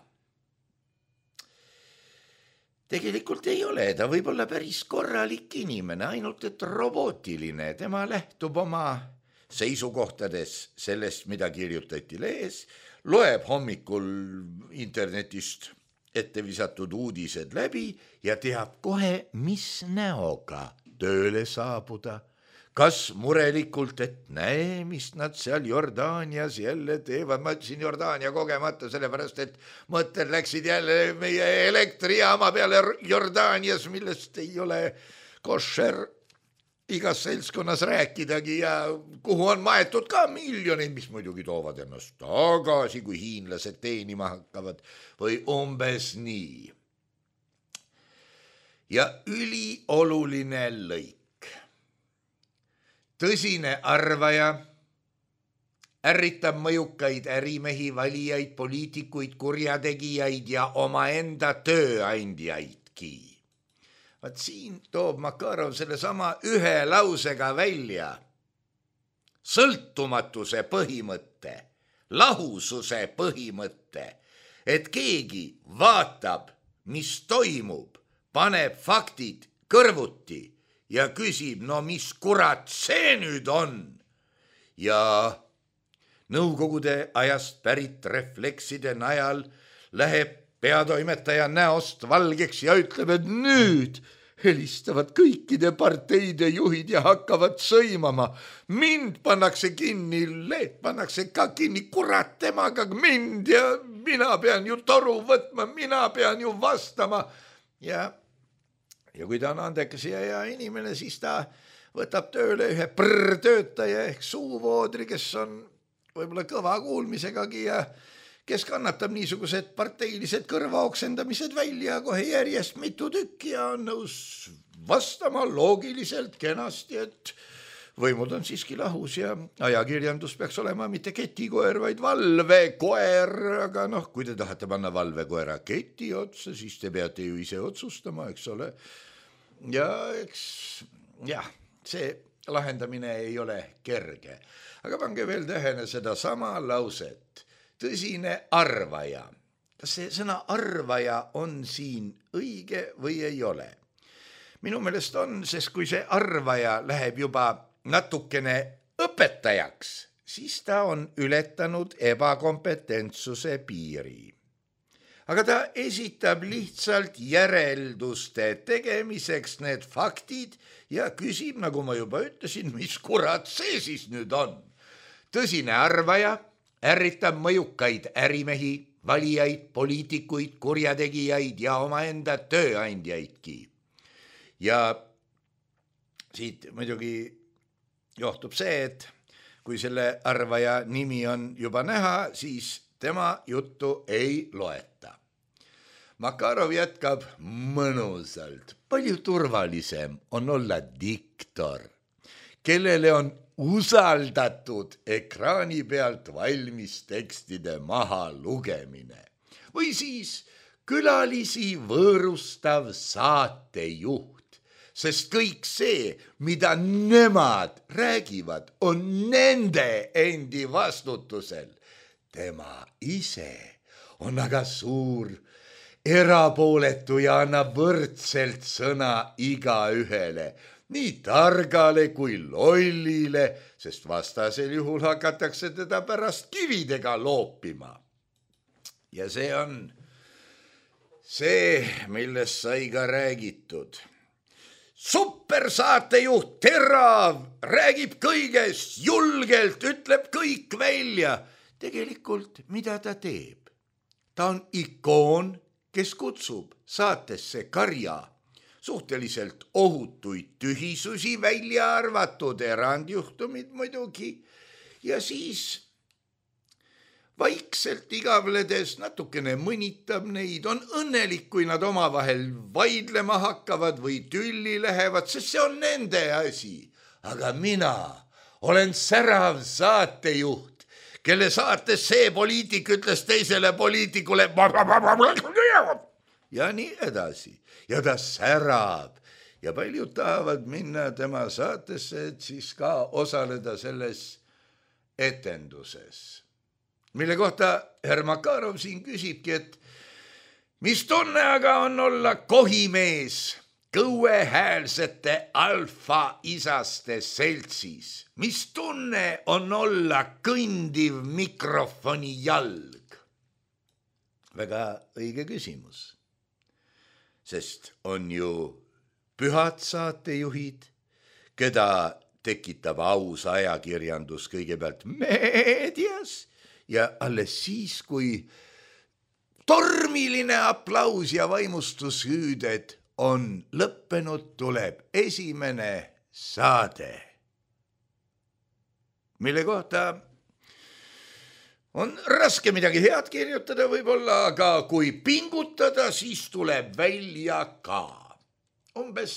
Tegelikult ei ole, ta võib olla päris korralik inimene, ainult et robootiline. Tema lähtub oma seisukohtades sellest, mida kirjutati lehes, loeb hommikul internetist ette visatud uudised läbi ja teab kohe, mis näoga tööle saabuda. Kas murelikult, et näe, mis nad seal Jordaanias jälle teevad. Ma ütlesin Jordaania kogemata, sellepärast, et mõtted läksid jälle meie elektrijaama peale Jordaanias, millest ei ole košer igas seltskonnas rääkidagi ja kuhu on maetud ka miljoneid, mis muidugi toovad ennast tagasi, kui hiinlased teenima hakkavad või umbes nii. Ja ülioluline lõik. Tõsine arvaja ärritab mõjukaid ärimehi, valijaid, poliitikuid, kurjategijaid ja omaenda tööandjaidki. Vaat siin toob Makarov selle sama ühe lausega välja sõltumatuse põhimõtte, lahususe põhimõtte, et keegi vaatab, mis toimub, paneb faktid kõrvuti ja küsib, no mis kurat see nüüd on? Ja Nõukogude ajast pärit reflekside najal läheb peatoimetaja näost valgeks ja ütleb, et nüüd helistavad kõikide parteide juhid ja hakkavad sõimama. Mind pannakse kinni, leht pannakse ka kinni, kurat temaga mind ja mina pean ju toru võtma, mina pean ju vastama. Ja, ja kui ta on andekas ja hea inimene, siis ta võtab tööle ühe prr töötaja ehk suuvoodri, kes on võib-olla kõva kuulmisegagi ja kes kannatab niisugused parteilised kõrvaoksendamised välja kohe järjest mitu tükki ja on nõus vastama loogiliselt kenasti, et võimud on siiski lahus ja ajakirjandus peaks olema mitte ketikoer, vaid valvekoer, aga noh, kui te tahate panna valvekoera keti otsa, siis te peate ju ise otsustama, eks ole. Ja eks, jah, see lahendamine ei ole kerge. Aga pange veel tähele seda sama lauset. Tõsine arvaja. Kas see sõna arvaja on siin õige või ei ole? Minu meelest on, sest kui see arvaja läheb juba natukene õpetajaks, siis ta on ületanud ebakompetentsuse piiri. Aga ta esitab lihtsalt järelduste tegemiseks need faktid ja küsib, nagu ma juba ütlesin, mis kurat see siis nüüd on. Tõsine arvaja ärritab mõjukaid ärimehi, valijaid, poliitikuid, kurjategijaid ja omaenda tööandjaidki. Ja siit muidugi johtub see, et kui selle arvaja nimi on juba näha, siis tema juttu ei loeta. Makarov jätkab mõnusalt. Palju turvalisem on olla diktor, kellele on usaldatud ekraani pealt valmis tekstide maha lugemine. Või siis külalisi võõrustav saatejuht. Sest kõik see, mida nemad räägivad, on nende endi vastutusel. Tema ise on aga suur, erapooletu ja annab võrdselt sõna igaühele, nii targale kui lollile, sest vastasel juhul hakatakse teda pärast kividega loopima. Ja see on see, millest sai ka räägitud. Supersaatejuht terav, räägib kõigest, julgelt, ütleb kõik välja. Tegelikult, mida ta teeb? Ta on ikoon, kes kutsub saatesse karja. Suhteliselt ohutuid tühisusi välja arvatud, erandjuhtumid muidugi. Ja siis vaikselt igavledes natukene mõnitab neid, on õnnelik, kui nad omavahel vaidlema hakkavad või tülli lähevad, sest see on nende asi. Aga mina olen särav saatejuht, kelle saates see poliitik ütles teisele poliitikule ja nii edasi. Ja ta särab ja paljud tahavad minna tema saatesse, et siis ka osaleda selles etenduses. Mille kohta herr Makarov siin küsibki, et mis tunne aga on olla kohimees kõuehäälsete alfa-isaste seltsis? Mis tunne on olla kõndiv mikrofoni jalg? Väga õige küsimus. Sest on ju pühad saatejuhid, keda tekitab aus ajakirjandus kõigepealt meedias, ja alles siis, kui tormiline aplaus ja vaimustushüüded on lõppenud, tuleb esimene saade, mille kohta on raske midagi head kirjutada võib-olla, aga kui pingutada, siis tuleb välja ka. Umbes,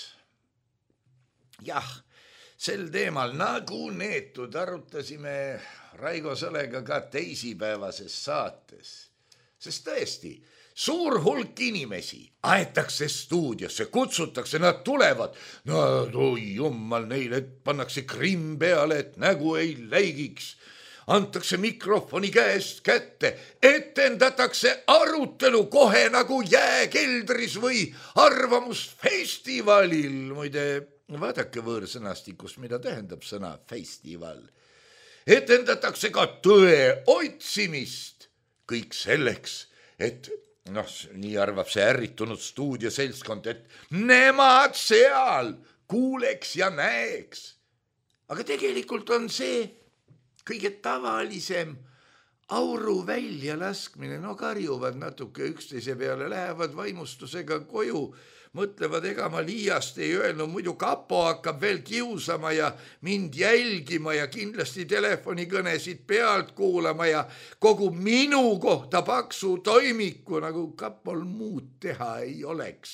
jah, sel teemal nagu neetud arutasime Raigo Sõlega ka teisipäevases saates, sest tõesti, suur hulk inimesi aetakse stuudiosse, kutsutakse, nad tulevad, no oi jummal, neile pannakse krimm peale, et nägu ei läigiks, antakse mikrofoni käest kätte, etendatakse arutelu kohe nagu jääkeldris või arvamusfestivalil, muide, vaadake võõrsõnastikust, mida tähendab sõna festival. Etendatakse ka tõe otsimist, kõik selleks, et noh, nii arvab see ärritunud stuudioseltskond, et nemad seal kuuleks ja näeks. Aga tegelikult on see kõige tavalisem auru välja laskmine, no karjuvad natuke üksteise peale, lähevad vaimustusega koju, mõtlevad, ega ma liiast ei öelnud, muidu kapo hakkab veel kiusama ja mind jälgima ja kindlasti telefonikõnesid pealt kuulama ja kogu minu kohta paksu toimiku, nagu kapol muud teha ei oleks.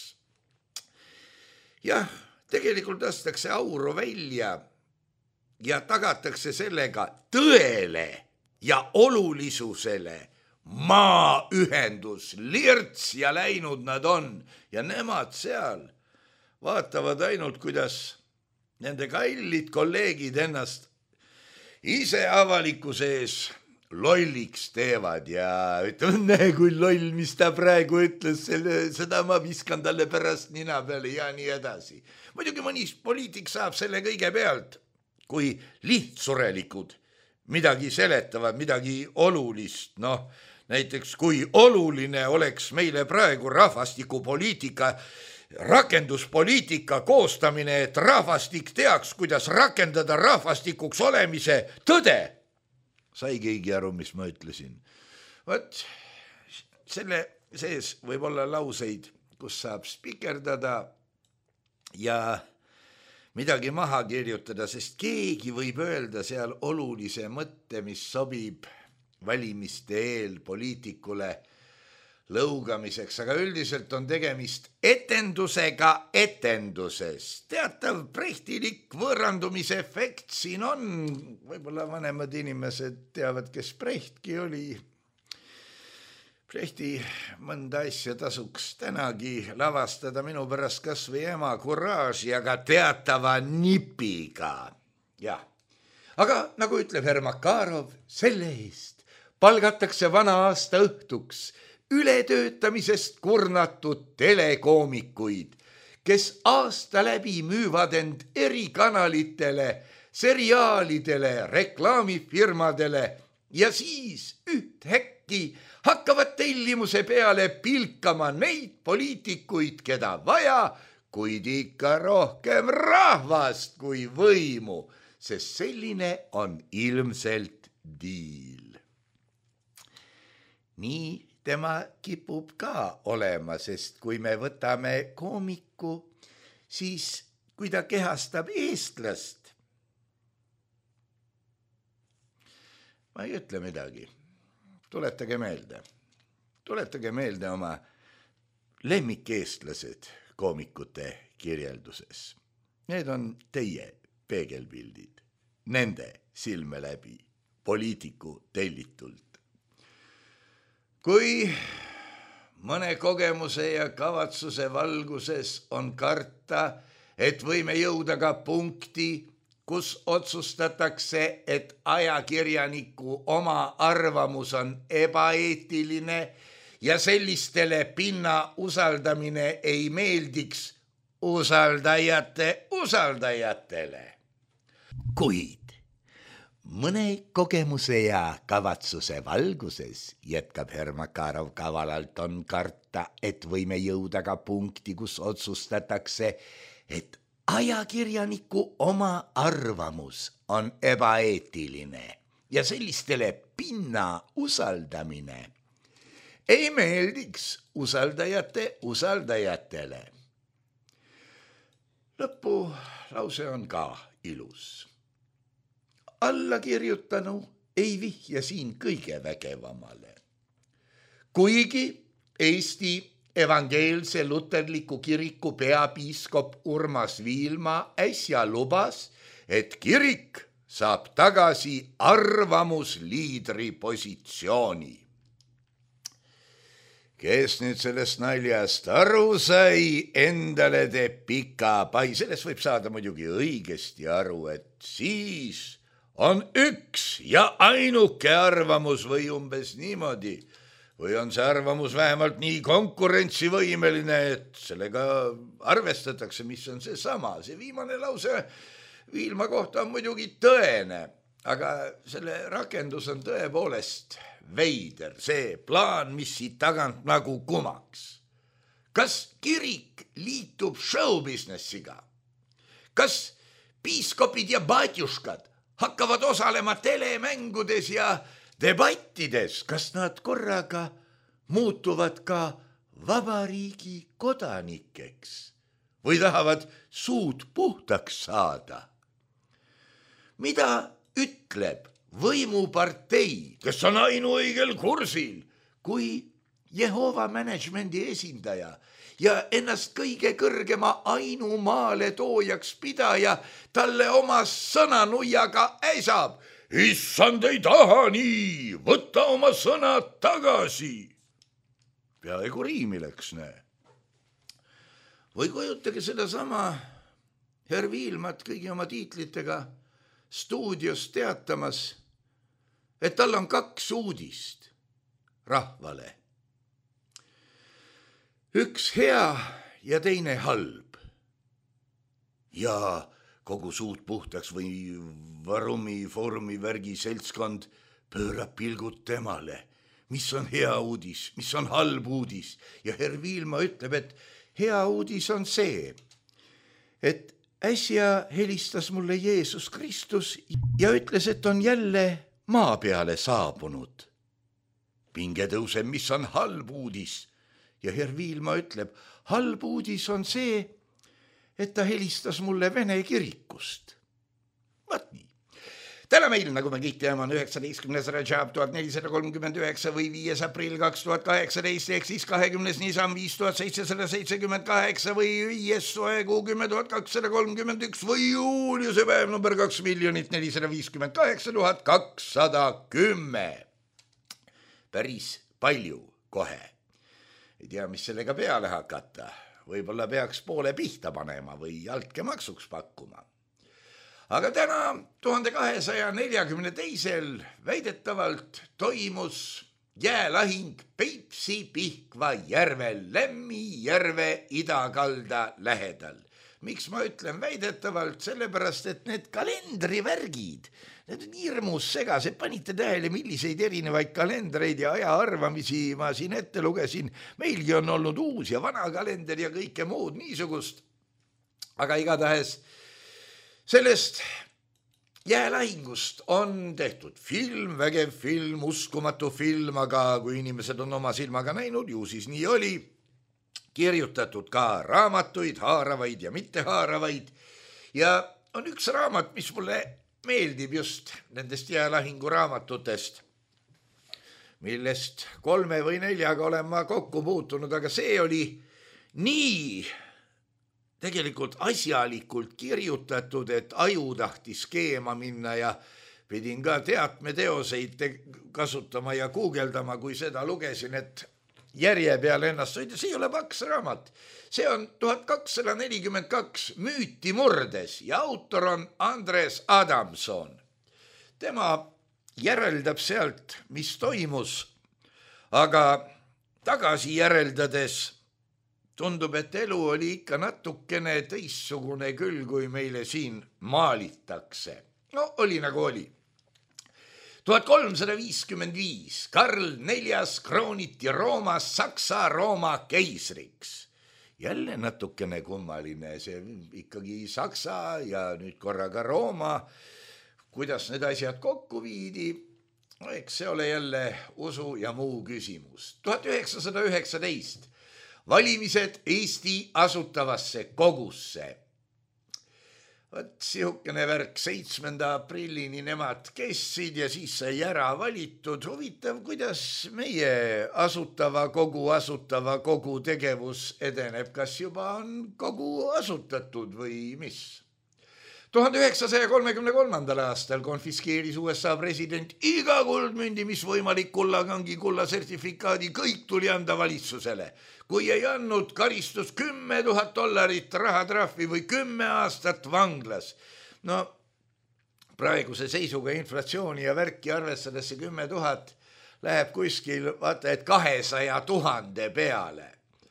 Jah, tegelikult lastakse auru välja ja tagatakse sellega tõele ja olulisusele maaühendus, lirts ja läinud nad on ja nemad seal vaatavad ainult, kuidas nende kallid kolleegid ennast ise avalikkuse ees lolliks teevad ja ütleme, näe kui loll, mis ta praegu ütles, selle, seda ma viskan talle pärast nina peale ja nii edasi. Muidugi mõni poliitik saab selle kõige pealt, kui lihtsurelikud midagi seletavad, midagi olulist, noh, näiteks kui oluline oleks meile praegu rahvastikupoliitika, rakenduspoliitika koostamine, et rahvastik teaks, kuidas rakendada rahvastikuks olemise tõde. Sai keegi aru, mis ma ütlesin. Võt, selle sees võib olla lauseid, kus saab spikerdada ja midagi maha kirjutada, sest keegi võib öelda seal olulise mõtte, mis sobib valimiste eel poliitikule lõugamiseks, aga üldiselt on tegemist etendusega etenduses. Teatav prehtilik võõrandumise efekt siin on, võib-olla vanemad inimesed teavad, kes Prehtki oli. Prehti mõnda asja tasuks tänagi lavastada minu pärast kas või ema kuraaži, aga teatava nipiga. Jah. Aga nagu ütleb Hermakarov, selle eest palgatakse vana aasta õhtuks ületöötamisest kurnatud telekoomikuid, kes aasta läbi müüvad end eri kanalitele, seriaalidele, reklaamifirmadele ja siis üht hekki hakkavad tellimuse peale pilkama neid poliitikuid, keda vaja, kuid ikka rohkem rahvast kui võimu, sest selline on ilmselt diil. Nii tema kipub ka olema, sest kui me võtame koomiku, siis kui ta kehastab eestlast, ma ei ütle midagi. Tuletage meelde. Tuletage meelde oma lemmikeestlased koomikute kirjelduses. Need on teie peegelpildid, nende silme läbi, poliitiku tellitult. Kui mõne kogemuse ja kavatsuse valguses on karta, et võime jõuda ka punkti, kus otsustatakse, et ajakirjaniku oma arvamus on ebaeetiline ja sellistele pinna usaldamine ei meeldiks usaldajate usaldajatele. Kuid mõne kogemuse ja kavatsuse valguses, jätkab Hermakarov kavalalt, on karta, et võime jõuda ka punkti, kus otsustatakse, et ajakirjaniku oma arvamus on ebaeetiline ja sellistele pinna usaldamine ei meeldiks usaldajate usaldajatele. Lõpu lause on ka ilus. Allakirjutanu ei vihja siin kõige vägevamale. Kuigi Eesti evangeelse luterliku kiriku peapiiskop Urmas Viilma äsja lubas, et kirik saab tagasi arvamusliidri positsiooni. Kes nüüd sellest naljast aru sai, endale teeb pika pai. Sellest võib saada muidugi õigesti aru, et siis on üks ja ainuke arvamus või umbes niimoodi, või on see arvamus vähemalt nii konkurentsivõimeline, et sellega arvestatakse, mis on see sama. See viimane lause Viilma kohta on muidugi tõene, aga selle rakendus on tõepoolest veider, see plaan, mis siit tagant nagu kumaks. Kas kirik liitub showbusinessiga? Kas piiskopid ja batjuškad hakkavad osalema telemängudes ja debattides, kas nad korraga muutuvad ka vabariigi kodanikeks või tahavad suud puhtaks saada? Mida ütleb võimupartei, kes on ainuõigel kursil, kui Jehova managemendi esindaja ja ennast kõige kõrgema ainumaale toojaks pidaja talle oma sõnanuiaga äsab? Issand ei taha nii, võta oma sõnad tagasi. Peaaegu riimi läks, näe. Või kujutage seda sama Herr Viilmat kõigi oma tiitlitega stuudios teatamas, et tal on kaks uudist rahvale. Üks hea ja teine halb. Ja kogu suud puhtaks või Varumi Foorumi värgi seltskond pöörab pilgud temale. Mis on hea uudis, mis on halb uudis. Ja Herr Viilma ütleb, et hea uudis on see, et äsja helistas mulle Jeesus Kristus ja ütles, et on jälle maa peale saabunud. Pinge tõuseb, mis on halb uudis. Ja Herr Viilma ütleb, halb uudis on see, et ta helistas mulle Vene kirikust. Vaat nii. Täna meil, nagu me kõik teame, on üheksateistkümnes Rajab tuhat nelisada kolmkümmend üheksa või viies aprill kaks tuhat kaheksateist, ehk siis kahekümnes Nisan viis tuhat seitsesada seitsekümmend kaheksa või viies soekuu kümme tuhat kakssada kolmkümmend üks või juuliuse päev number kaks miljonit nelisada viiskümmend kaheksa tuhat kakssada kümme. Päris palju kohe. Ei tea, mis sellega peale hakata. Võib-olla peaks poole pihta panema või altkäemaksuks pakkuma. Aga täna tuhande kahesaja neljakümne teisel väidetavalt toimus jäälahing Peipsi-Pihkva järvel Lämmijärve idakalda lähedal. Miks ma ütlen väidetavalt? Sellepärast, et need kalendrivärgid, need on hirmus segased. Panite tähele, milliseid erinevaid kalendreid ja aja arvamisi ma siin ette lugesin. Meilgi on olnud uus ja vana kalender ja kõike muud niisugust. Aga igatahes sellest jäälahingust on tehtud film, vägev film, uskumatu film, aga kui inimesed on oma silmaga näinud, ju siis nii oli. Kirjutatud ka raamatuid, haaravaid ja mittehaaravaid. Ja on üks raamat, mis mulle meeldib just nendest jäälahingu raamatutest, millest kolme või neljaga olen ma kokku puutunud, aga see oli nii tegelikult asjalikult kirjutatud, et aju tahtis keema minna ja pidin ka teatmeteoseid kasutama ja guugeldama, kui seda lugesin, et järje peale ennast sõida. See ei ole paks raamat. See on tuhat kakssada nelikümmend kaks müüti murdes ja autor on Andres Adamson. Tema järeldab sealt, mis toimus, aga tagasi järeldades tundub, et elu oli ikka natukene teissugune küll, kui meile siin maalitakse. No oli nagu oli. tuhat kolmsada viiskümmend viis Karl neljas krooniti Roomas Saksa-Rooma keisriks. Jälle natukene kummaline, see ikkagi Saksa ja nüüd korraga Rooma. Kuidas need asjad kokku viidi? No, eks see ole jälle usu ja muu küsimus. tuhat üheksasada üheksateist valimised Eesti asutavasse kogusse. Võt sihukene värk seitsmenda aprillini nemad kestsid ja siis sai ära valitud. Huvitav, kuidas meie asutava kogu, asutava kogu tegevus edeneb. Kas juba on kogu asutatud või mis? tuhande üheksasaja kolmekümne kolmandal aastal konfiskeeris U S A president iga kuldmündi, mis võimalik kullakangi kulla sertifikaadi, kõik tuli anda valitsusele. Kui ei andnud, karistus kümme tuhat dollarit rahatrahvi või kümme aastat vanglas. No praeguse seisuga inflatsiooni ja värki arvestades see kümme tuhat läheb kuskil, vaata, et kahesaja tuhande peale.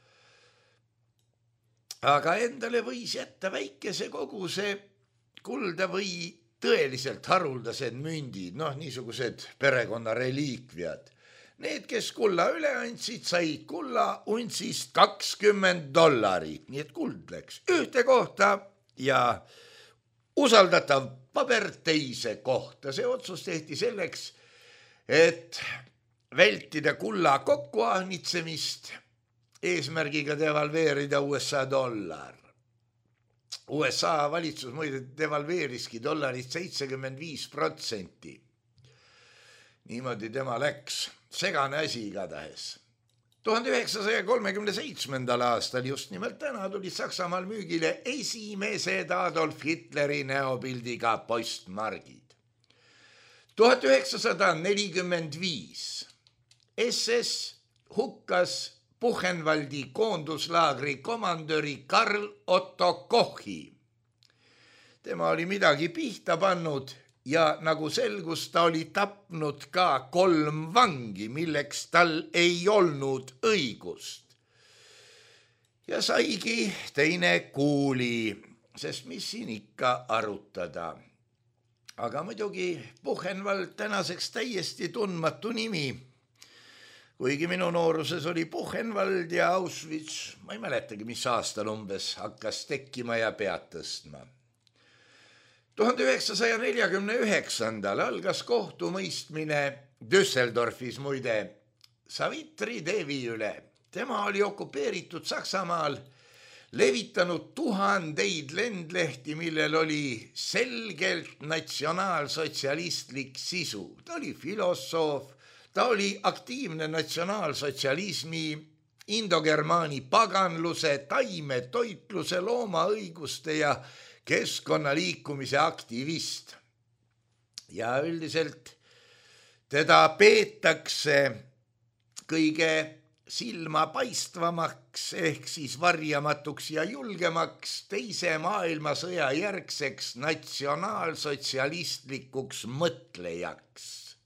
Aga endale võis jätta väikese koguse kulda või tõeliselt haruldased mündid, noh niisugused perekonna reliikviad. Need, kes kulla üle andsid, said kulla untsist kakskümmend dollarit, nii et kuld läks ühte kohta ja usaldatav paber teise kohta. See otsus tehti selleks, et vältida kulla kokkuahnitsemist eesmärgiga devalveerida U S A dollar. U S A valitsus muide devalveeriski dollarist seitsekümmend viis protsenti. Niimoodi tema läks. Segane asi igatahes. tuhande üheksasaja kolmekümne seitsmendal aastal just nimelt täna tuli Saksamaal müügile esimesed Adolf Hitleri näopildiga postmargid. tuhat üheksasada nelikümmend viis S S hukkas Buchenwaldi koonduslaagri komandöri Karl Otto Kochi. tema oli midagi pihta pannud ja nagu selgus, ta oli tapnud ka kolm vangi, milleks tal ei olnud õigust. Ja saigi teine kuuli, sest mis siin ikka arutada. Aga muidugi Buchenwald tänaseks täiesti tundmatu nimi. Kuigi minu nooruses oli Buchenwald ja Auschwitz, ma ei mäletagi, mis aastal umbes hakkas tekkima ja pead tõstma. tuhande üheksasaja neljakümne üheksandal algas kohtumõistmine Düsseldorfis muide Savitri Devi üle. Tema oli okupeeritud Saksamaal, levitanud tuhandeid lendlehti, millel oli selgelt natsionaalsotsialistlik sisu. Ta oli filosoof, ta oli aktiivne natsionaalsotsialismi, indogermaani paganluse, taimetoitluse, loomaõiguste ja keskkonnaliikumise aktivist. Ja üldiselt teda peetakse kõige silmapaistvamaks ehk siis varjamatuks ja julgemaks teise maailmasõja järgseks natsionaalsotsialistlikuks mõtlejaks.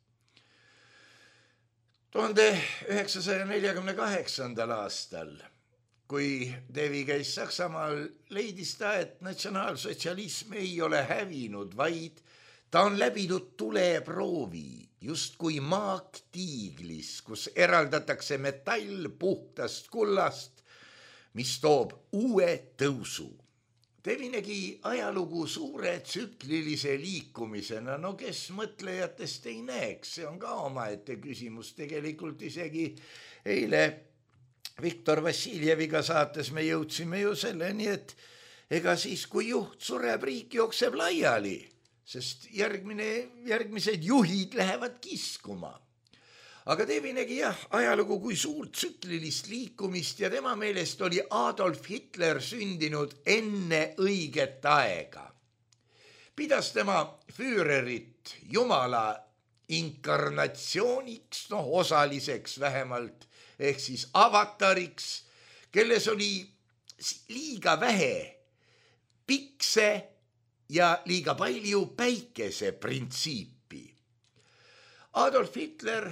tuhande üheksasaja neljakümne kaheksandal aastal, kui Devi käis Saksamaal, leidis ta, et natsionaalsotsialism ei ole hävinud, vaid ta on läbinud tuleproovi, justkui maak tiiglis, kus eraldatakse metall puhtast kullast, mis toob uue tõusu. Devi nägi ajalugu suure tsüklilise liikumisena, no kes mõtlejatest ei näeks, see on ka omaette küsimus. Tegelikult isegi eile Viktor Vassiljeviga saates me jõudsime ju selleni, et ega siis, kui juht sureb, riik jookseb laiali, sest järgmine, järgmised juhid lähevad kiskuma. Aga Devi nägi jah, ajalugu kui suurt tsüklilist liikumist ja tema meelest oli Adolf Hitler sündinud enne õiget aega. Pidas tema Führerit jumala inkarnatsiooniks, noh osaliseks vähemalt, ehk siis avatariks, kelles oli liiga vähe pikse ja liiga palju päikese printsiipi. Adolf Hitler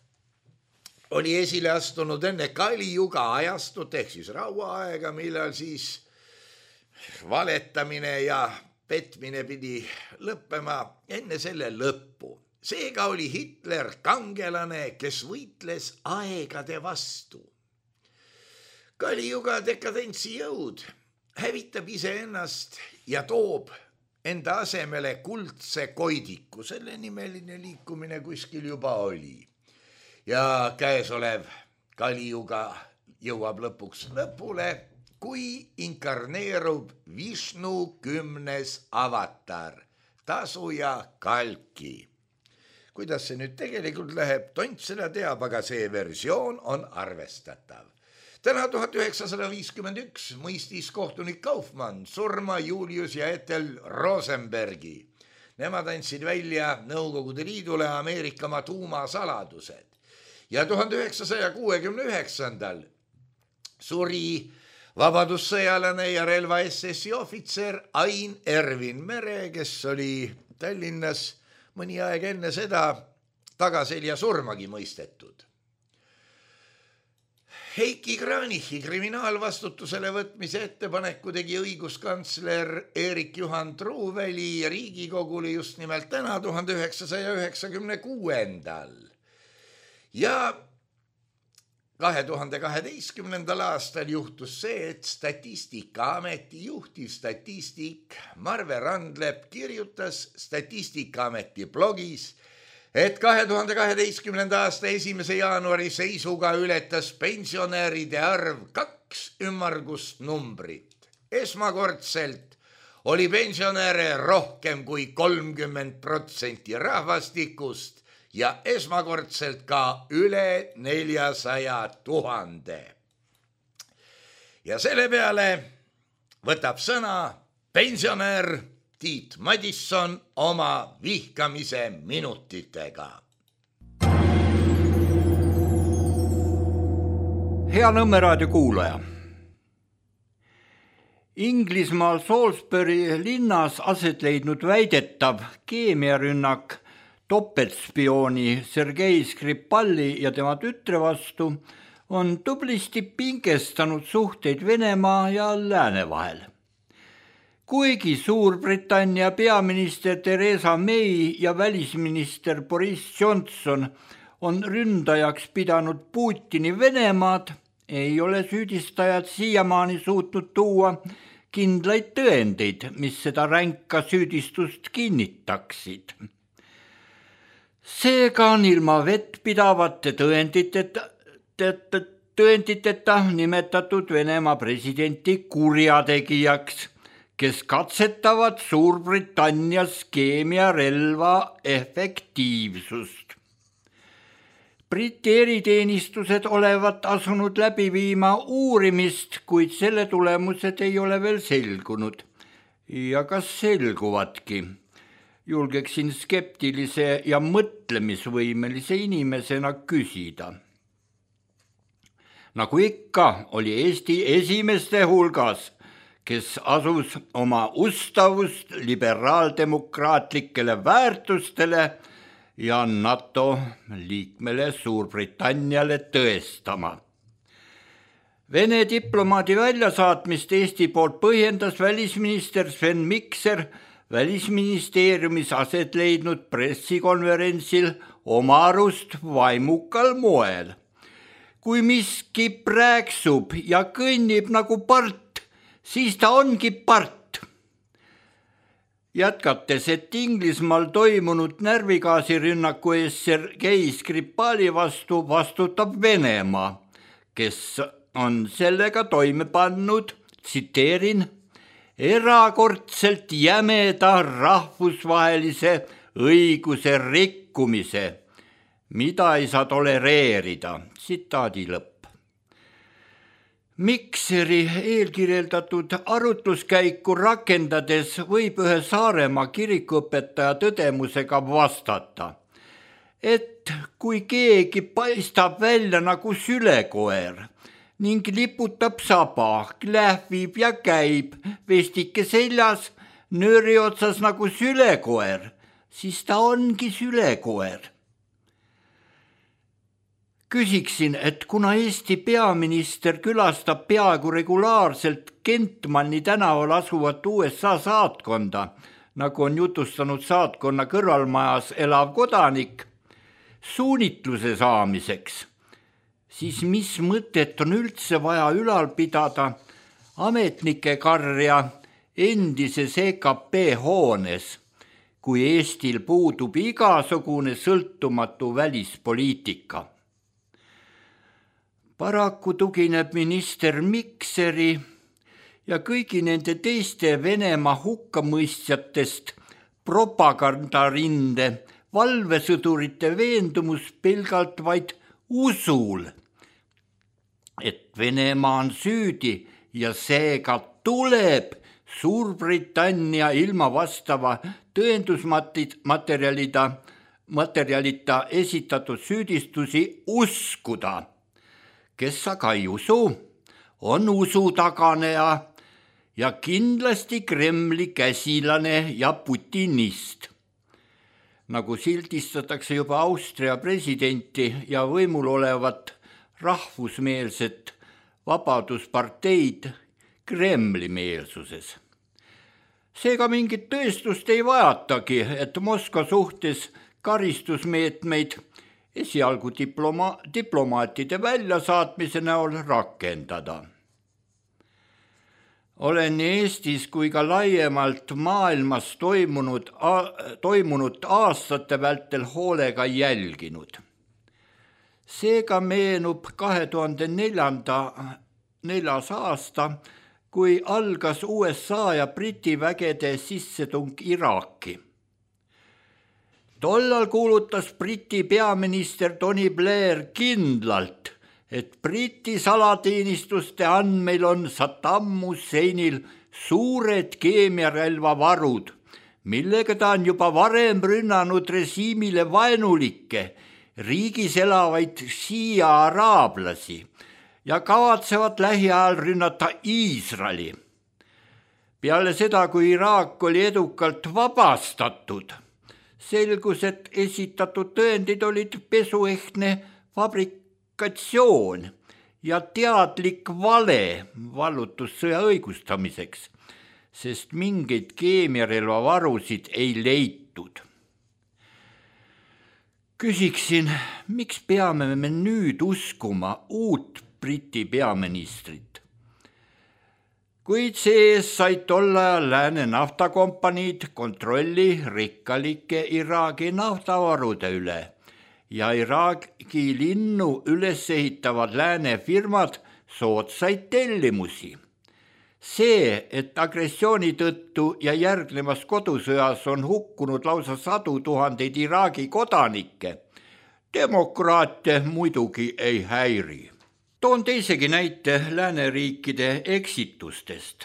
oli esile astunud enne Kalijuga ajastut ehk siis rauaaega, millal siis valetamine ja petmine pidi lõppema enne selle lõppu. Seega oli Hitler kangelane, kes võitles aegade vastu. Kalijuga dekadentsi jõud hävitab iseennast ja toob enda asemele kuldse koidiku. Selle nimeline liikumine kuskil juba oli. Ja käesolev Kalijuga jõuab lõpuks lõpule, kui inkarneerub Vishnu kümnes avatar, tasuja Kalki. Kuidas see nüüd tegelikult läheb, tont seda teab, aga see versioon on arvestatav. Täna tuhat üheksasada viiskümmend üks mõistis kohtunik Kaufmann surma Julius ja Ethel Rosenbergi. Nemad andsid välja Nõukogude Liidule Ameerikamaa tuumasaladused. Ja tuhande üheksasaja kuuekümne üheksandal suri vabadussõjalane ja relva S S-i ohvitser Ain Ervin Mere, kes oli Tallinnas mõni aeg enne seda tagaselja surmagi mõistetud. Heiki Kranichi kriminaalvastutusele võtmise ettepaneku tegi õiguskantsler Erik-Juhan Truuveli Riigikogule just nimelt täna tuhande üheksasaja üheksakümne kuuendal. Ja kahe tuhande kaheteistkümnendal aastal juhtus see, et Statistikaameti juhtiv statistik Marve Randlep kirjutas Statistikaameti blogis, et kahe tuhande kaheteistkümnenda aasta esimese jaanuari seisuga ületas pensionäride arv kaks ümmargust numbrit. Esmakordselt oli pensionäre rohkem kui kolmkümmend protsenti rahvastikust ja esmakordselt ka üle neljasaja tuhande. Ja selle peale võtab sõna pensionär Tiit Madisson oma vihkamise minutitega. Hea Nõmme raadio kuulaja. Inglismaal Salisbury linnas aset leidnud väidetav keemiarünnak topeltspiooni Sergei Skripali ja tema tütre vastu on tublisti pingestanud suhteid Venemaa ja Lääne vahel. Kuigi Suurbritannia peaminister Theresa May ja välisminister Boris Johnson on ründajaks pidanud Putini Venemaad, ei ole süüdistajad siiamaani suutnud tuua kindlaid tõendeid, mis seda ränka süüdistust kinnitaksid. Seega on ilma vettpidavate tõenditeta, tõenditeta nimetatud Venemaa presidenti kurjategijaks, kes katsetavad Suurbritannias keemiarelva efektiivsust. Briti eriteenistused olevat asunud läbi viima uurimist, kuid selle tulemused ei ole veel selgunud. Ja kas selguvadki? Julgeksin skeptilise ja mõtlemisvõimelise inimesena küsida. Nagu ikka oli Eesti esimeste hulgas, kes asus oma ustavust liberaaldemokraatlikele väärtustele ja NATO liikmele Suurbritanniale tõestama. Vene diplomaadi väljasaatmist Eesti poolt põhjendas välisminister Sven Mikser Välisministeeriumis aset leidnud pressikonverentsil oma arust vaimukal moel. Kui miski prääksub ja kõnnib nagu part, siis ta ongi part. Jätkates, et Inglismaal toimunud närvigaasirünnaku ees Sergei Skripali vastu vastutab Venemaa, kes on sellega toime pannud, tsiteerin, erakordselt jämeda rahvusvahelise õiguse rikkumise, mida ei saa tolereerida, tsitaadi lõpp. Mikseri eelkirjeldatud arutluskäiku rakendades võib ühe Saaremaa kirikuõpetaja tõdemusega vastata, et kui keegi paistab välja nagu sülekoer ning liputab saba, klähvib ja käib vestike seljas, nööri otsas nagu sülekoer, siis ta ongi sülekoer. Küsiksin, et kuna Eesti peaminister külastab peaaegu regulaarselt Kentmanni tänaval asuvat U S A saatkonda, nagu on jutustanud saatkonna kõrvalmajas elav kodanik, suunitluse saamiseks, siis mis mõtet on üldse vaja ülal pidada ametnike karja endises E K P hoones, kui Eestil puudub igasugune sõltumatu välispoliitika. Paraku tugineb minister Mikseri ja kõigi nende teiste Venemaa hukkamõistjatest propagandarinde valvesõdurite veendumus pelgalt vaid usul, et Venemaa on süüdi ja seega tuleb Suurbritannia ilma vastava tõendusmaterjalida materjalita esitatud süüdistusi uskuda. Kes aga ei usu, on usutaganeja ja kindlasti Kremli käsilane ja putinist. Nagu sildistatakse juba Austria presidenti ja võimul olevat rahvusmeelset vabadusparteid Kremli meelsuses. Seega mingit tõestust ei vajatagi, et Moskva suhtes karistusmeetmeid esialgu diploma, diplomaatide väljasaatmise näol rakendada. Olen nii Eestis kui ka laiemalt maailmas toimunud, toimunud aastate vältel hoolega jälginud. Seega meenub kahe tuhande neljas aasta, kui algas U S A ja Briti vägede sissetung Iraaki. Tollal kuulutas Briti peaminister Tony Blair kindlalt, et Briti salateenistuste andmeil on Saddam Husseinil suured keemiarelvavarud, millega ta on juba varem rünnanud režiimile vaenulikke, riigis elavaid šiia araablasi ja kavatsevad lähiajal rünnata Iisraeli. Peale seda, kui Iraak oli edukalt vabastatud, selgus, et esitatud tõendid olid pesuehtne fabrikatsioon ja teadlik vale vallutussõja õigustamiseks, sest mingeid keemiarelvavarusid ei leitud. Küsiksin, miks peame me nüüd uskuma uut Briti peaministrit? Kuid sees said tol ajal lääne naftakompaniid kontrolli rikkalike Iraagi naftavarude üle ja Iraagi linnu üles ehitavad lääne firmad soodsaid tellimusi. See, et agressiooni tõttu ja järgnevas kodusõjas on hukkunud lausa sadu tuhandeid Iraagi kodanikke, demokraate muidugi ei häiri. Toon teisegi näite lääneriikide eksitustest.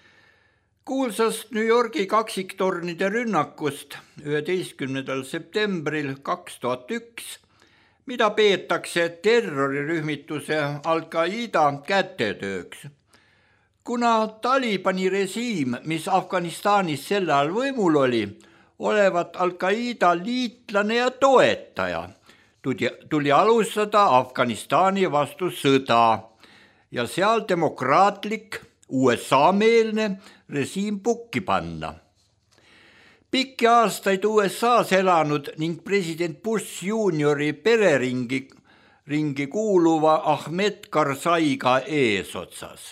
Kuulsast New Yorgi kaksiktornide rünnakust üheteistkümnendal septembril kaks tuhat üks, mida peetakse terrorirühmituse Al-Qaeda kätetööks. Kuna Talibani režiim, mis Afganistanis sel ajal võimul oli, olevat Al-Qaeda liitlane ja toetaja, tuli alustada Afganistani vastu sõda ja seal demokraatlik U S A-meelne režiim pukki panna. Pikki aastaid U S A-s elanud ning president Bush juuniori pereringi ringi kuuluva Ahmed Karzaiga eesotsas.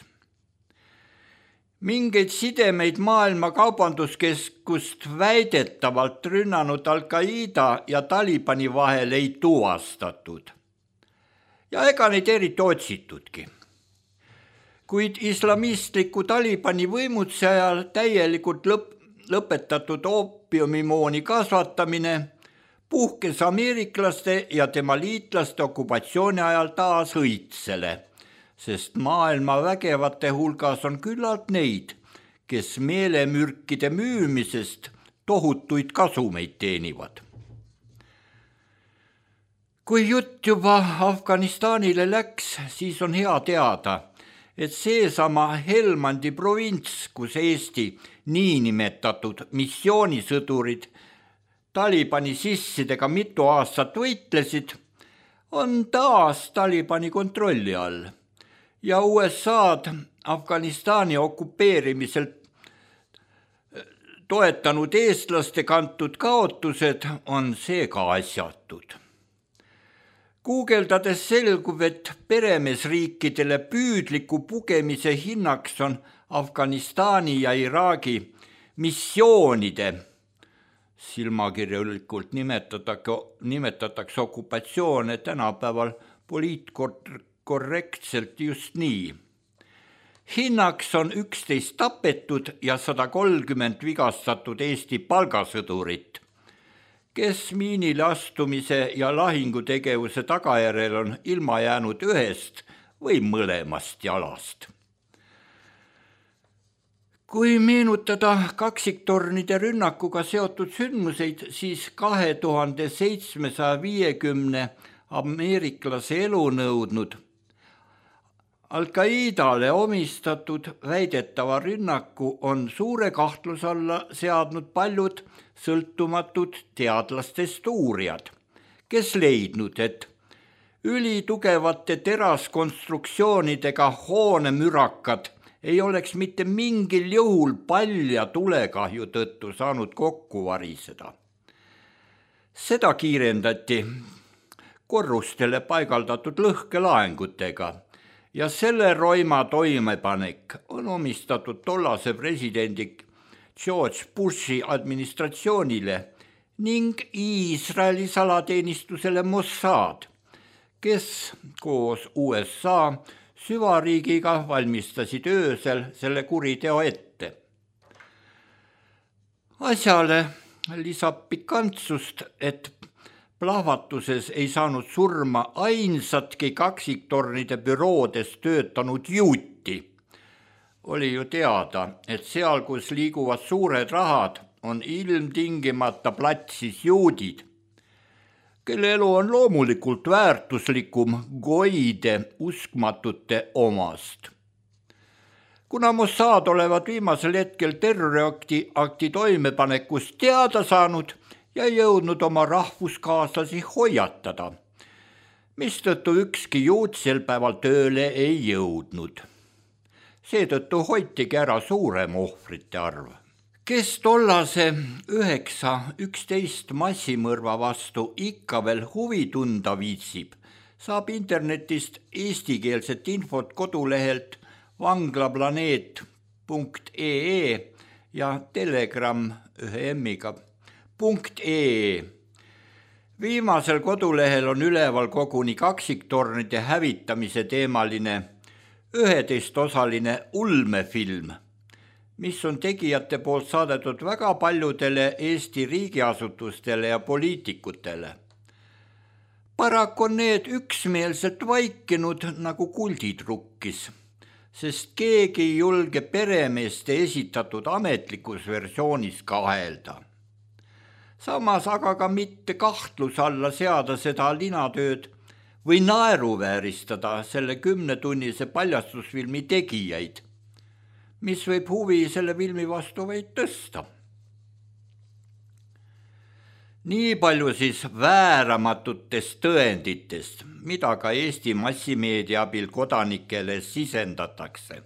Mingeid sidemeid maailma kaubanduskeskust väidetavalt rünnanud Al-Qaeda ja Talibani vahel ei tuvastatud. Ja ega neid eriti otsitudki. Kuid islamistliku Talibani võimutse ajal täielikult lõp- lõpetatud oopiumimooni kasvatamine puhkes ameeriklaste ja tema liitlaste okupatsiooni ajal taas õitsele, sest maailma vägevate hulgas on küllalt neid, kes meelemürkide müümisest tohutuid kasumeid teenivad. Kui jutt juba Afganistanile läks, siis on hea teada, et seesama Helmandi provints, kus Eesti niinimetatud missioonisõdurid Talibani sissidega mitu aastat võitlesid, on taas Talibani kontrolli all. Ja U S A-d Afganistani okupeerimisel toetanud eestlaste kantud kaotused on seega asjatud. Guugeldades selgub, et peremeesriikidele püüdliku pugemise hinnaks on Afganistani ja Iraagi missioonide, silmakirjalikult nimetatakse, nimetatakse okupatsioone tänapäeval poliitkorrektselt just nii. Hinnaks on üksteist tapetud ja sada kolmkümmend vigastatud Eesti palgasõdurit, kes miinile astumise ja lahingutegevuse tagajärjel on ilma jäänud ühest või mõlemast jalast. Kui meenutada kaksiktornide rünnakuga seotud sündmuseid, siis kahe tuhande seitsmesaja viiekümne ameeriklase elu nõudnud Al-Qaedale omistatud väidetava rünnaku on suure kahtluse alla seadnud paljud sõltumatud teadlastest uurijad, kes leidnud, et ülitugevate teraskonstruktsioonidega hoonemürakad ei oleks mitte mingil juhul palja tulekahju tõttu saanud kokku variseda. Seda kiirendati korrustele paigaldatud lõhkelaengutega ja selle roima toimepanek on omistatud tollase presidendi George Bushi administratsioonile ning Iisraeli salateenistusele Mossad, kes koos U S A süvariigiga valmistasid öösel selle kuriteo ette. Asjale lisab pikantsust, et plahvatuses ei saanud surma ainsatki kaksiktornide büroodes töötanud juuti. Oli ju teada, et seal, kus liiguvad suured rahad, on ilmtingimata platsis juudid, kelle elu on loomulikult väärtuslikum goide uskmatute omast. Kuna Mossad olevat viimasel hetkel terroriakti akti toimepanekust teada saanud ja jõudnud oma rahvuskaaslasi hoiatada, mistõttu ükski juut sel päeval tööle ei jõudnud. Seetõttu hoitigi ära suurem ohvrite arv. Kes tollase üheksa üksteist massimõrva vastu ikka veel huvi tunda viitsib, saab internetist eestikeelset infot kodulehelt vanglaplaneet punkt ee ja Telegram ühe emmiga punkt ee. Viimasel kodulehel on üleval koguni kaksiktornide hävitamise teemaline üheteist-osaline ulmefilm, mis on tegijate poolt saadetud väga paljudele Eesti riigiasutustele ja poliitikutele. Paraku on need üksmeelselt vaikinud nagu kuldid rukkis, sest keegi ei julge peremeeste esitatud ametlikus versioonis kahelda. Samas aga ka mitte kahtluse alla seada seda linatööd või naeruvääristada selle kümnetunnise paljastusfilmi tegijaid, mis võib huvi selle filmi vastu vaid tõsta. Nii palju siis vääramatutest tõenditest, mida ka Eesti massimeedia abil kodanikele sisendatakse.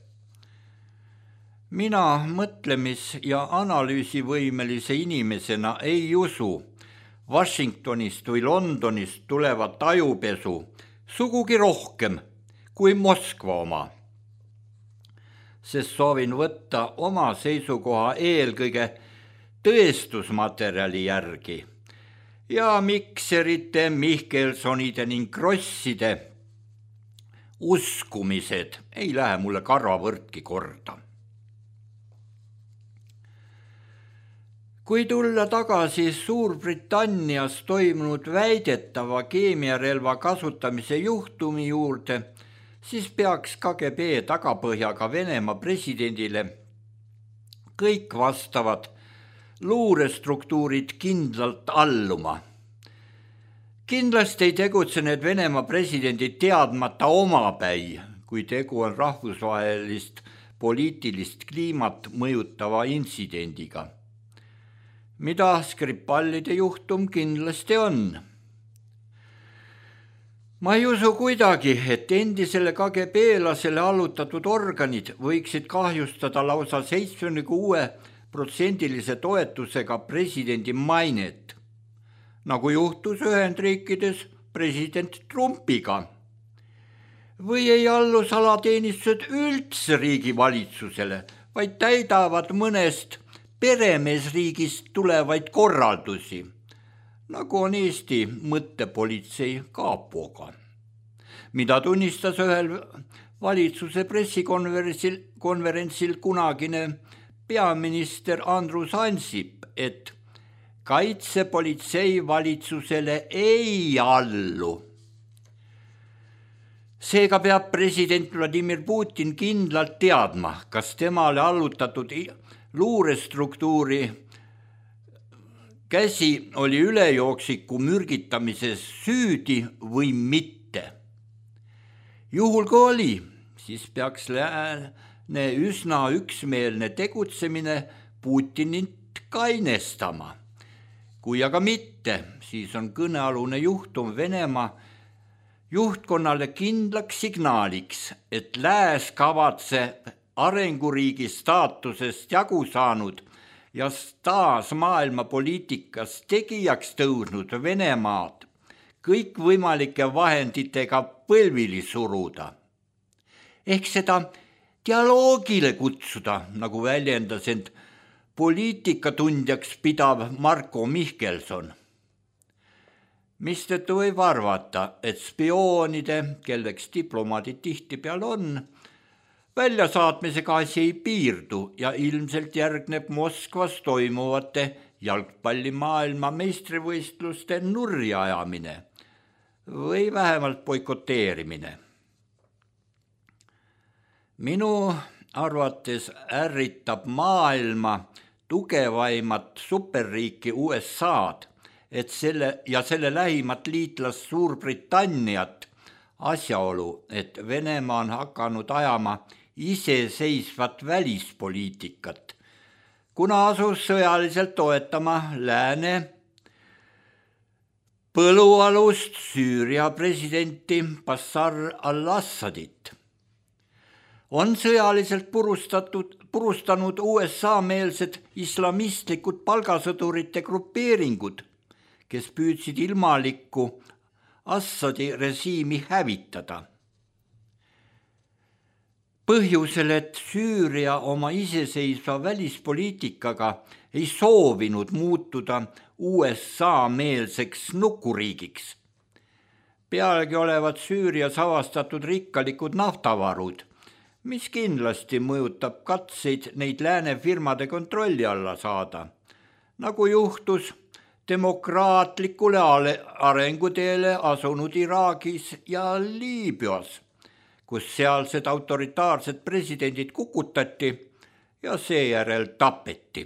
Mina mõtlemis- ja analüüsivõimelise inimesena ei usu Washingtonist või Londonist tulevat ajupesu sugugi rohkem kui Moskva oma, sest soovin võtta oma seisukoha eelkõige tõestusmaterjali järgi ja Mikserite, Mihkelsonide ning Krosside uskumised ei lähe mulle karvavõrdki korda. Kui tulla tagasi Suurbritannias toimunud väidetava keemiarelva kasutamise juhtumi juurde, siis peaks K G B tagapõhjaga Venemaa presidendile kõik vastavad luurestruktuurid kindlalt alluma. Kindlasti ei tegutse need Venemaa presidendid teadmata omapäi, kui tegu on rahvusvahelist poliitilist kliimat mõjutava intsidendiga, mida Skripalide juhtum kindlasti on. Ma ei usu kuidagi, et endisele K G B-lasele allutatud organid võiksid kahjustada lausa seitsekümmend kuus protsendilise toetusega presidendi mainet, nagu juhtus Ühendriikides president Trumpiga. Või ei allu salateenistused üldse riigivalitsusele, vaid täidavad mõnest peremeesriigist tulevaid korraldusi, nagu on Eesti mõttepolitsei kaapoga, mida tunnistas ühel valitsuse pressikonverentsil konverentsil kunagine peaminister Andrus Ansip, et kaitsepolitsei valitsusele ei allu. Seega peab president Vladimir Putin kindlalt teadma, kas temale allutatud luurestruktuuri käsi oli ülejooksiku mürgitamises süüdi või mitte. Juhul kui oli, siis peaks lääne üsna üksmeelne tegutsemine Putinit kainestama. Kui aga mitte, siis on kõnealune juhtum Venemaa juhtkonnale kindlaks signaaliks, et lääs kavatseb arenguriigi staatusest jagu saanud ja taas maailma poliitikas tegijaks tõusnud Venemaad kõikvõimalike vahenditega põlvili suruda. Ehk seda dialoogile kutsuda, nagu väljendas end poliitikatundjaks pidav Marko Mihkelson. Mistõttu võib arvata, et spioonide, kelleks diplomaadid tihtipeal on, väljasaatmisega asi ei piirdu ja ilmselt järgneb Moskvas toimuvate jalgpallimaailma meistrivõistluste nurjaajamine või vähemalt boikoteerimine. Minu arvates ärritab maailma tugevaimat superriiki U S A-d, et selle ja selle lähimat liitlas Suurbritanniat asjaolu, et Venemaa on hakanud ajama iseseisvat välispoliitikat, kuna asus sõjaliselt toetama lääne põlualust Süüria presidenti Bashar al-Assadit. On sõjaliselt purustatud, purustanud U S A-meelsed islamistlikud palgasõdurite grupeeringud, kes püüdsid ilmalikku Assadi režiimi hävitada. Põhjusel, et Süüria oma iseseisva välispoliitikaga ei soovinud muutuda U S A-meelseks nukuriigiks. Pealegi olevat Süürias avastatud rikkalikud naftavarud, mis kindlasti mõjutab katseid neid lääne firmade kontrolli alla saada, nagu juhtus demokraatlikule arenguteele asunud Iraagis ja Liibüas, kus sealsed autoritaarsed presidendid kukutati ja seejärel tapeti.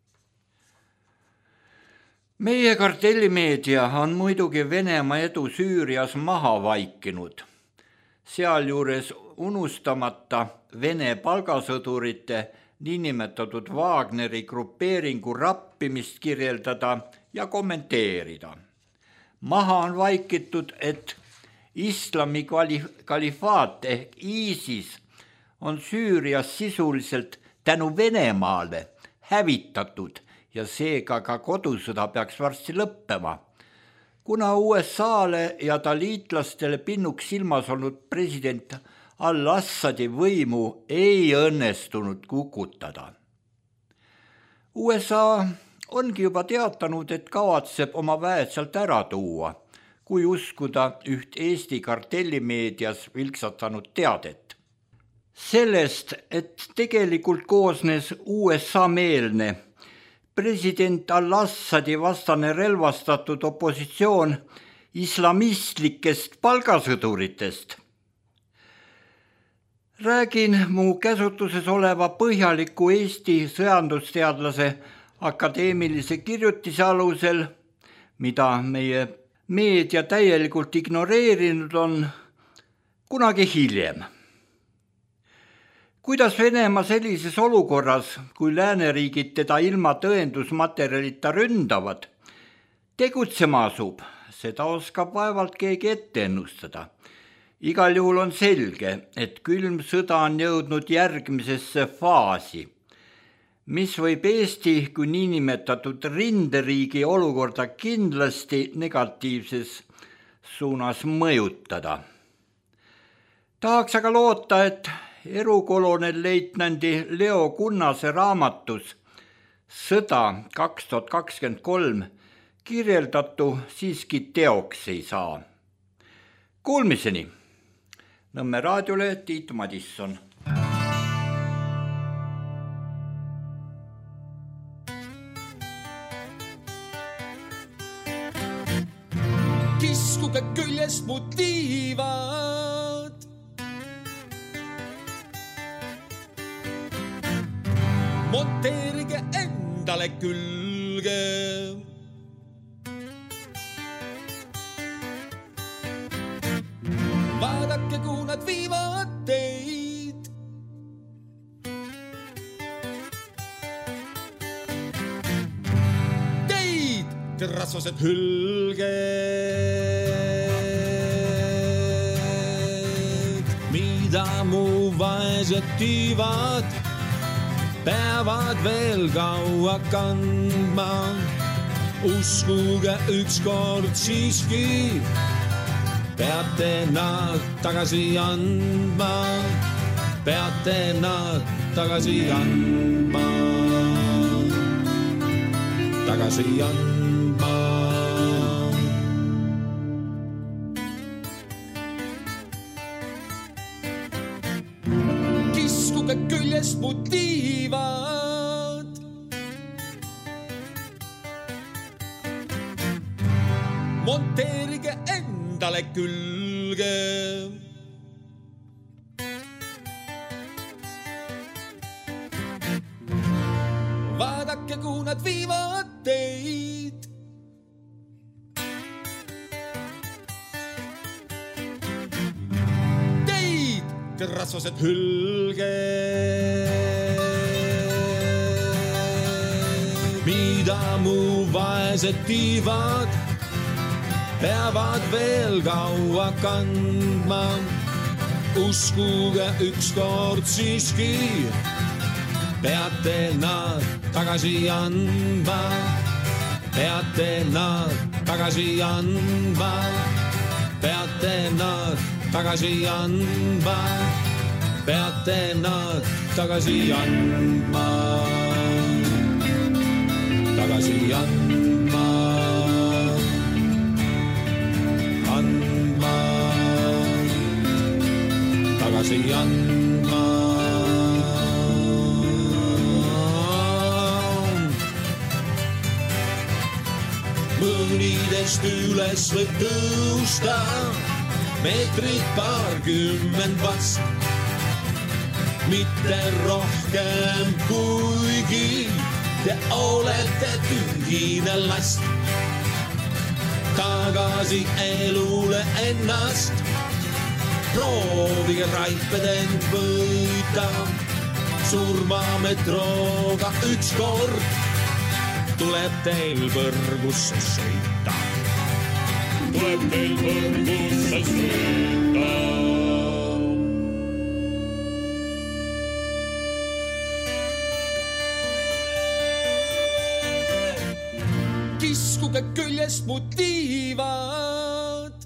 Meie kartellimeedia on muidugi Venemaa edu Süürias maha vaikinud, sealjuures unustamata Vene palgasõdurite niinimetatud Wagneri grupeeringu rappimist kirjeldada ja kommenteerida. Maha on vaikitud, et islami kalifaat ehk ISIS on Süürias sisuliselt tänu Venemaale hävitatud ja seega ka kodusõda peaks varsti lõppema, kuna U S A-le ja ta liitlastele pinnuks silmas olnud president al-Assadi võimu ei õnnestunud kukutada. U S A ongi juba teatanud, et kavatseb oma väed sealt ära tuua, kui uskuda üht Eesti kartellimeedias vilksatanud teadet. Sellest, et tegelikult koosnes U S A-meelne president al-Assadi vastane relvastatud opositsioon islamistlikest palgasõduritest. Räägin mu käsutuses oleva põhjaliku Eesti sõjandusteadlase akadeemilise kirjutise alusel, mida meie meedia täielikult ignoreerinud on, kunagi hiljem. Kuidas Venemaa sellises olukorras, kui lääneriigid teda ilma tõendusmaterjalita ründavad, tegutsema asub, seda oskab vaevalt keegi ette ennustada. Igal juhul on selge, et külm sõda on jõudnud järgmisesse faasi, mis võib Eesti kui niinimetatud rinderiigi olukorda kindlasti negatiivses suunas mõjutada. Tahaks aga loota, et erukolonel leitnandi Leo Kunnase raamatus Sõda kaks tuhat kakskümmend kolm kirjeldatu siiski teoks ei saa. Kuulmiseni! Nõmme raadiole Tiit Madisson. Kiskuge küljest mu tiivad, monteerige endale külge. Vaadake, kui nad viivad teid. Teid, te rasvased hülged, mida mu vaesed tiivad peavad veel kaua kandma. Uskuge ükskord siiski, peate nad tagasi andma, peate nad tagasi andma, tagasi andma. Kiskuge küljest mu tiivad, monteerige endale külge. Vaadake, kui nad viivad teid. Teid, te rasvased hülge. Mida mu vaesed tiivad peavad veel kaua kandma. Uskuge ükskord siiski peate nad tagasi andma. Peate nad tagasi andma. Peate nad tagasi andma. Peate nad tagasi andma. Tagasi andma. Andma. Tagasi andma. Mõnidest üles võib tõusta meetrit paarkümmend vast. Mitte rohkem kuigi te olete tühine last. Tagasi elule ennast proovige raiped end võita. Surmametrooga ükskord tuleb teil võrgusse sõita. Tuleb teil võrgusse sõita. Kiskuge küljest mu tiivad.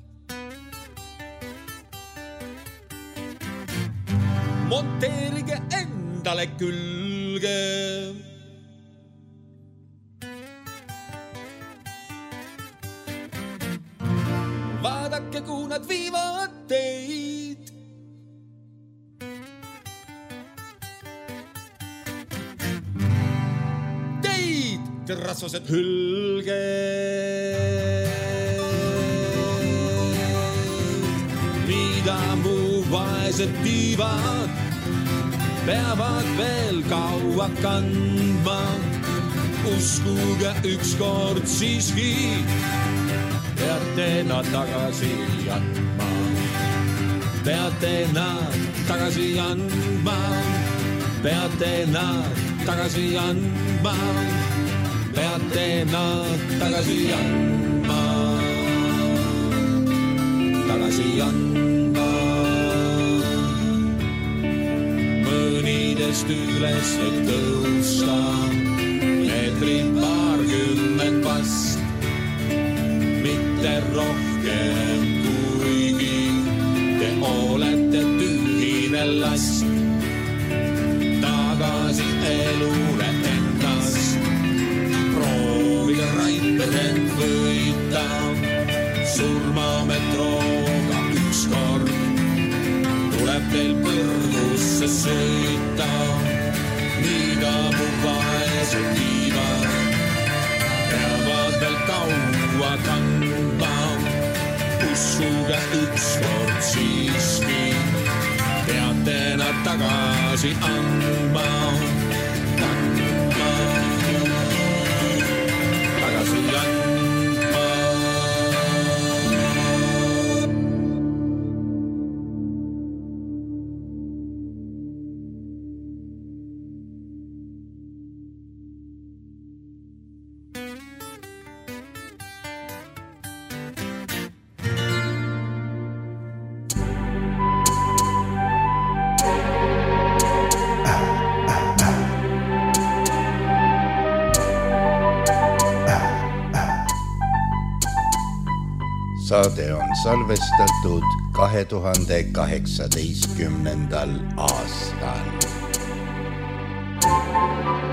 Monteerige endale külge. Vaadake, kuhu nad viivad teid. Teid, te rasvased hülge. Mida mu vaesed tiivad peavad veel kaua kandma. Uskuge ükskord siiski peate nad tagasi andma. Peate nad tagasi andma. Peate nad tagasi andma. Peate nad tagasi andma. Tagasi andma. Mõnidest üles võib tõusta meetrit paarkümmend vast. Mitte rohkem kuigi te olete tühine last. Tagasi elule ennast proovige raiped end võita. Surmametrooga ükskord tuleb teil põrgusse sõita. Mida mu vaesed tiivad peavad veel kaua kandma. Uskuge ükskord siiski peate nad tagasi andma. Andma. Tagasi andma. Saade on salvestatud kahe tuhande kaheksateistkümnendal aastal.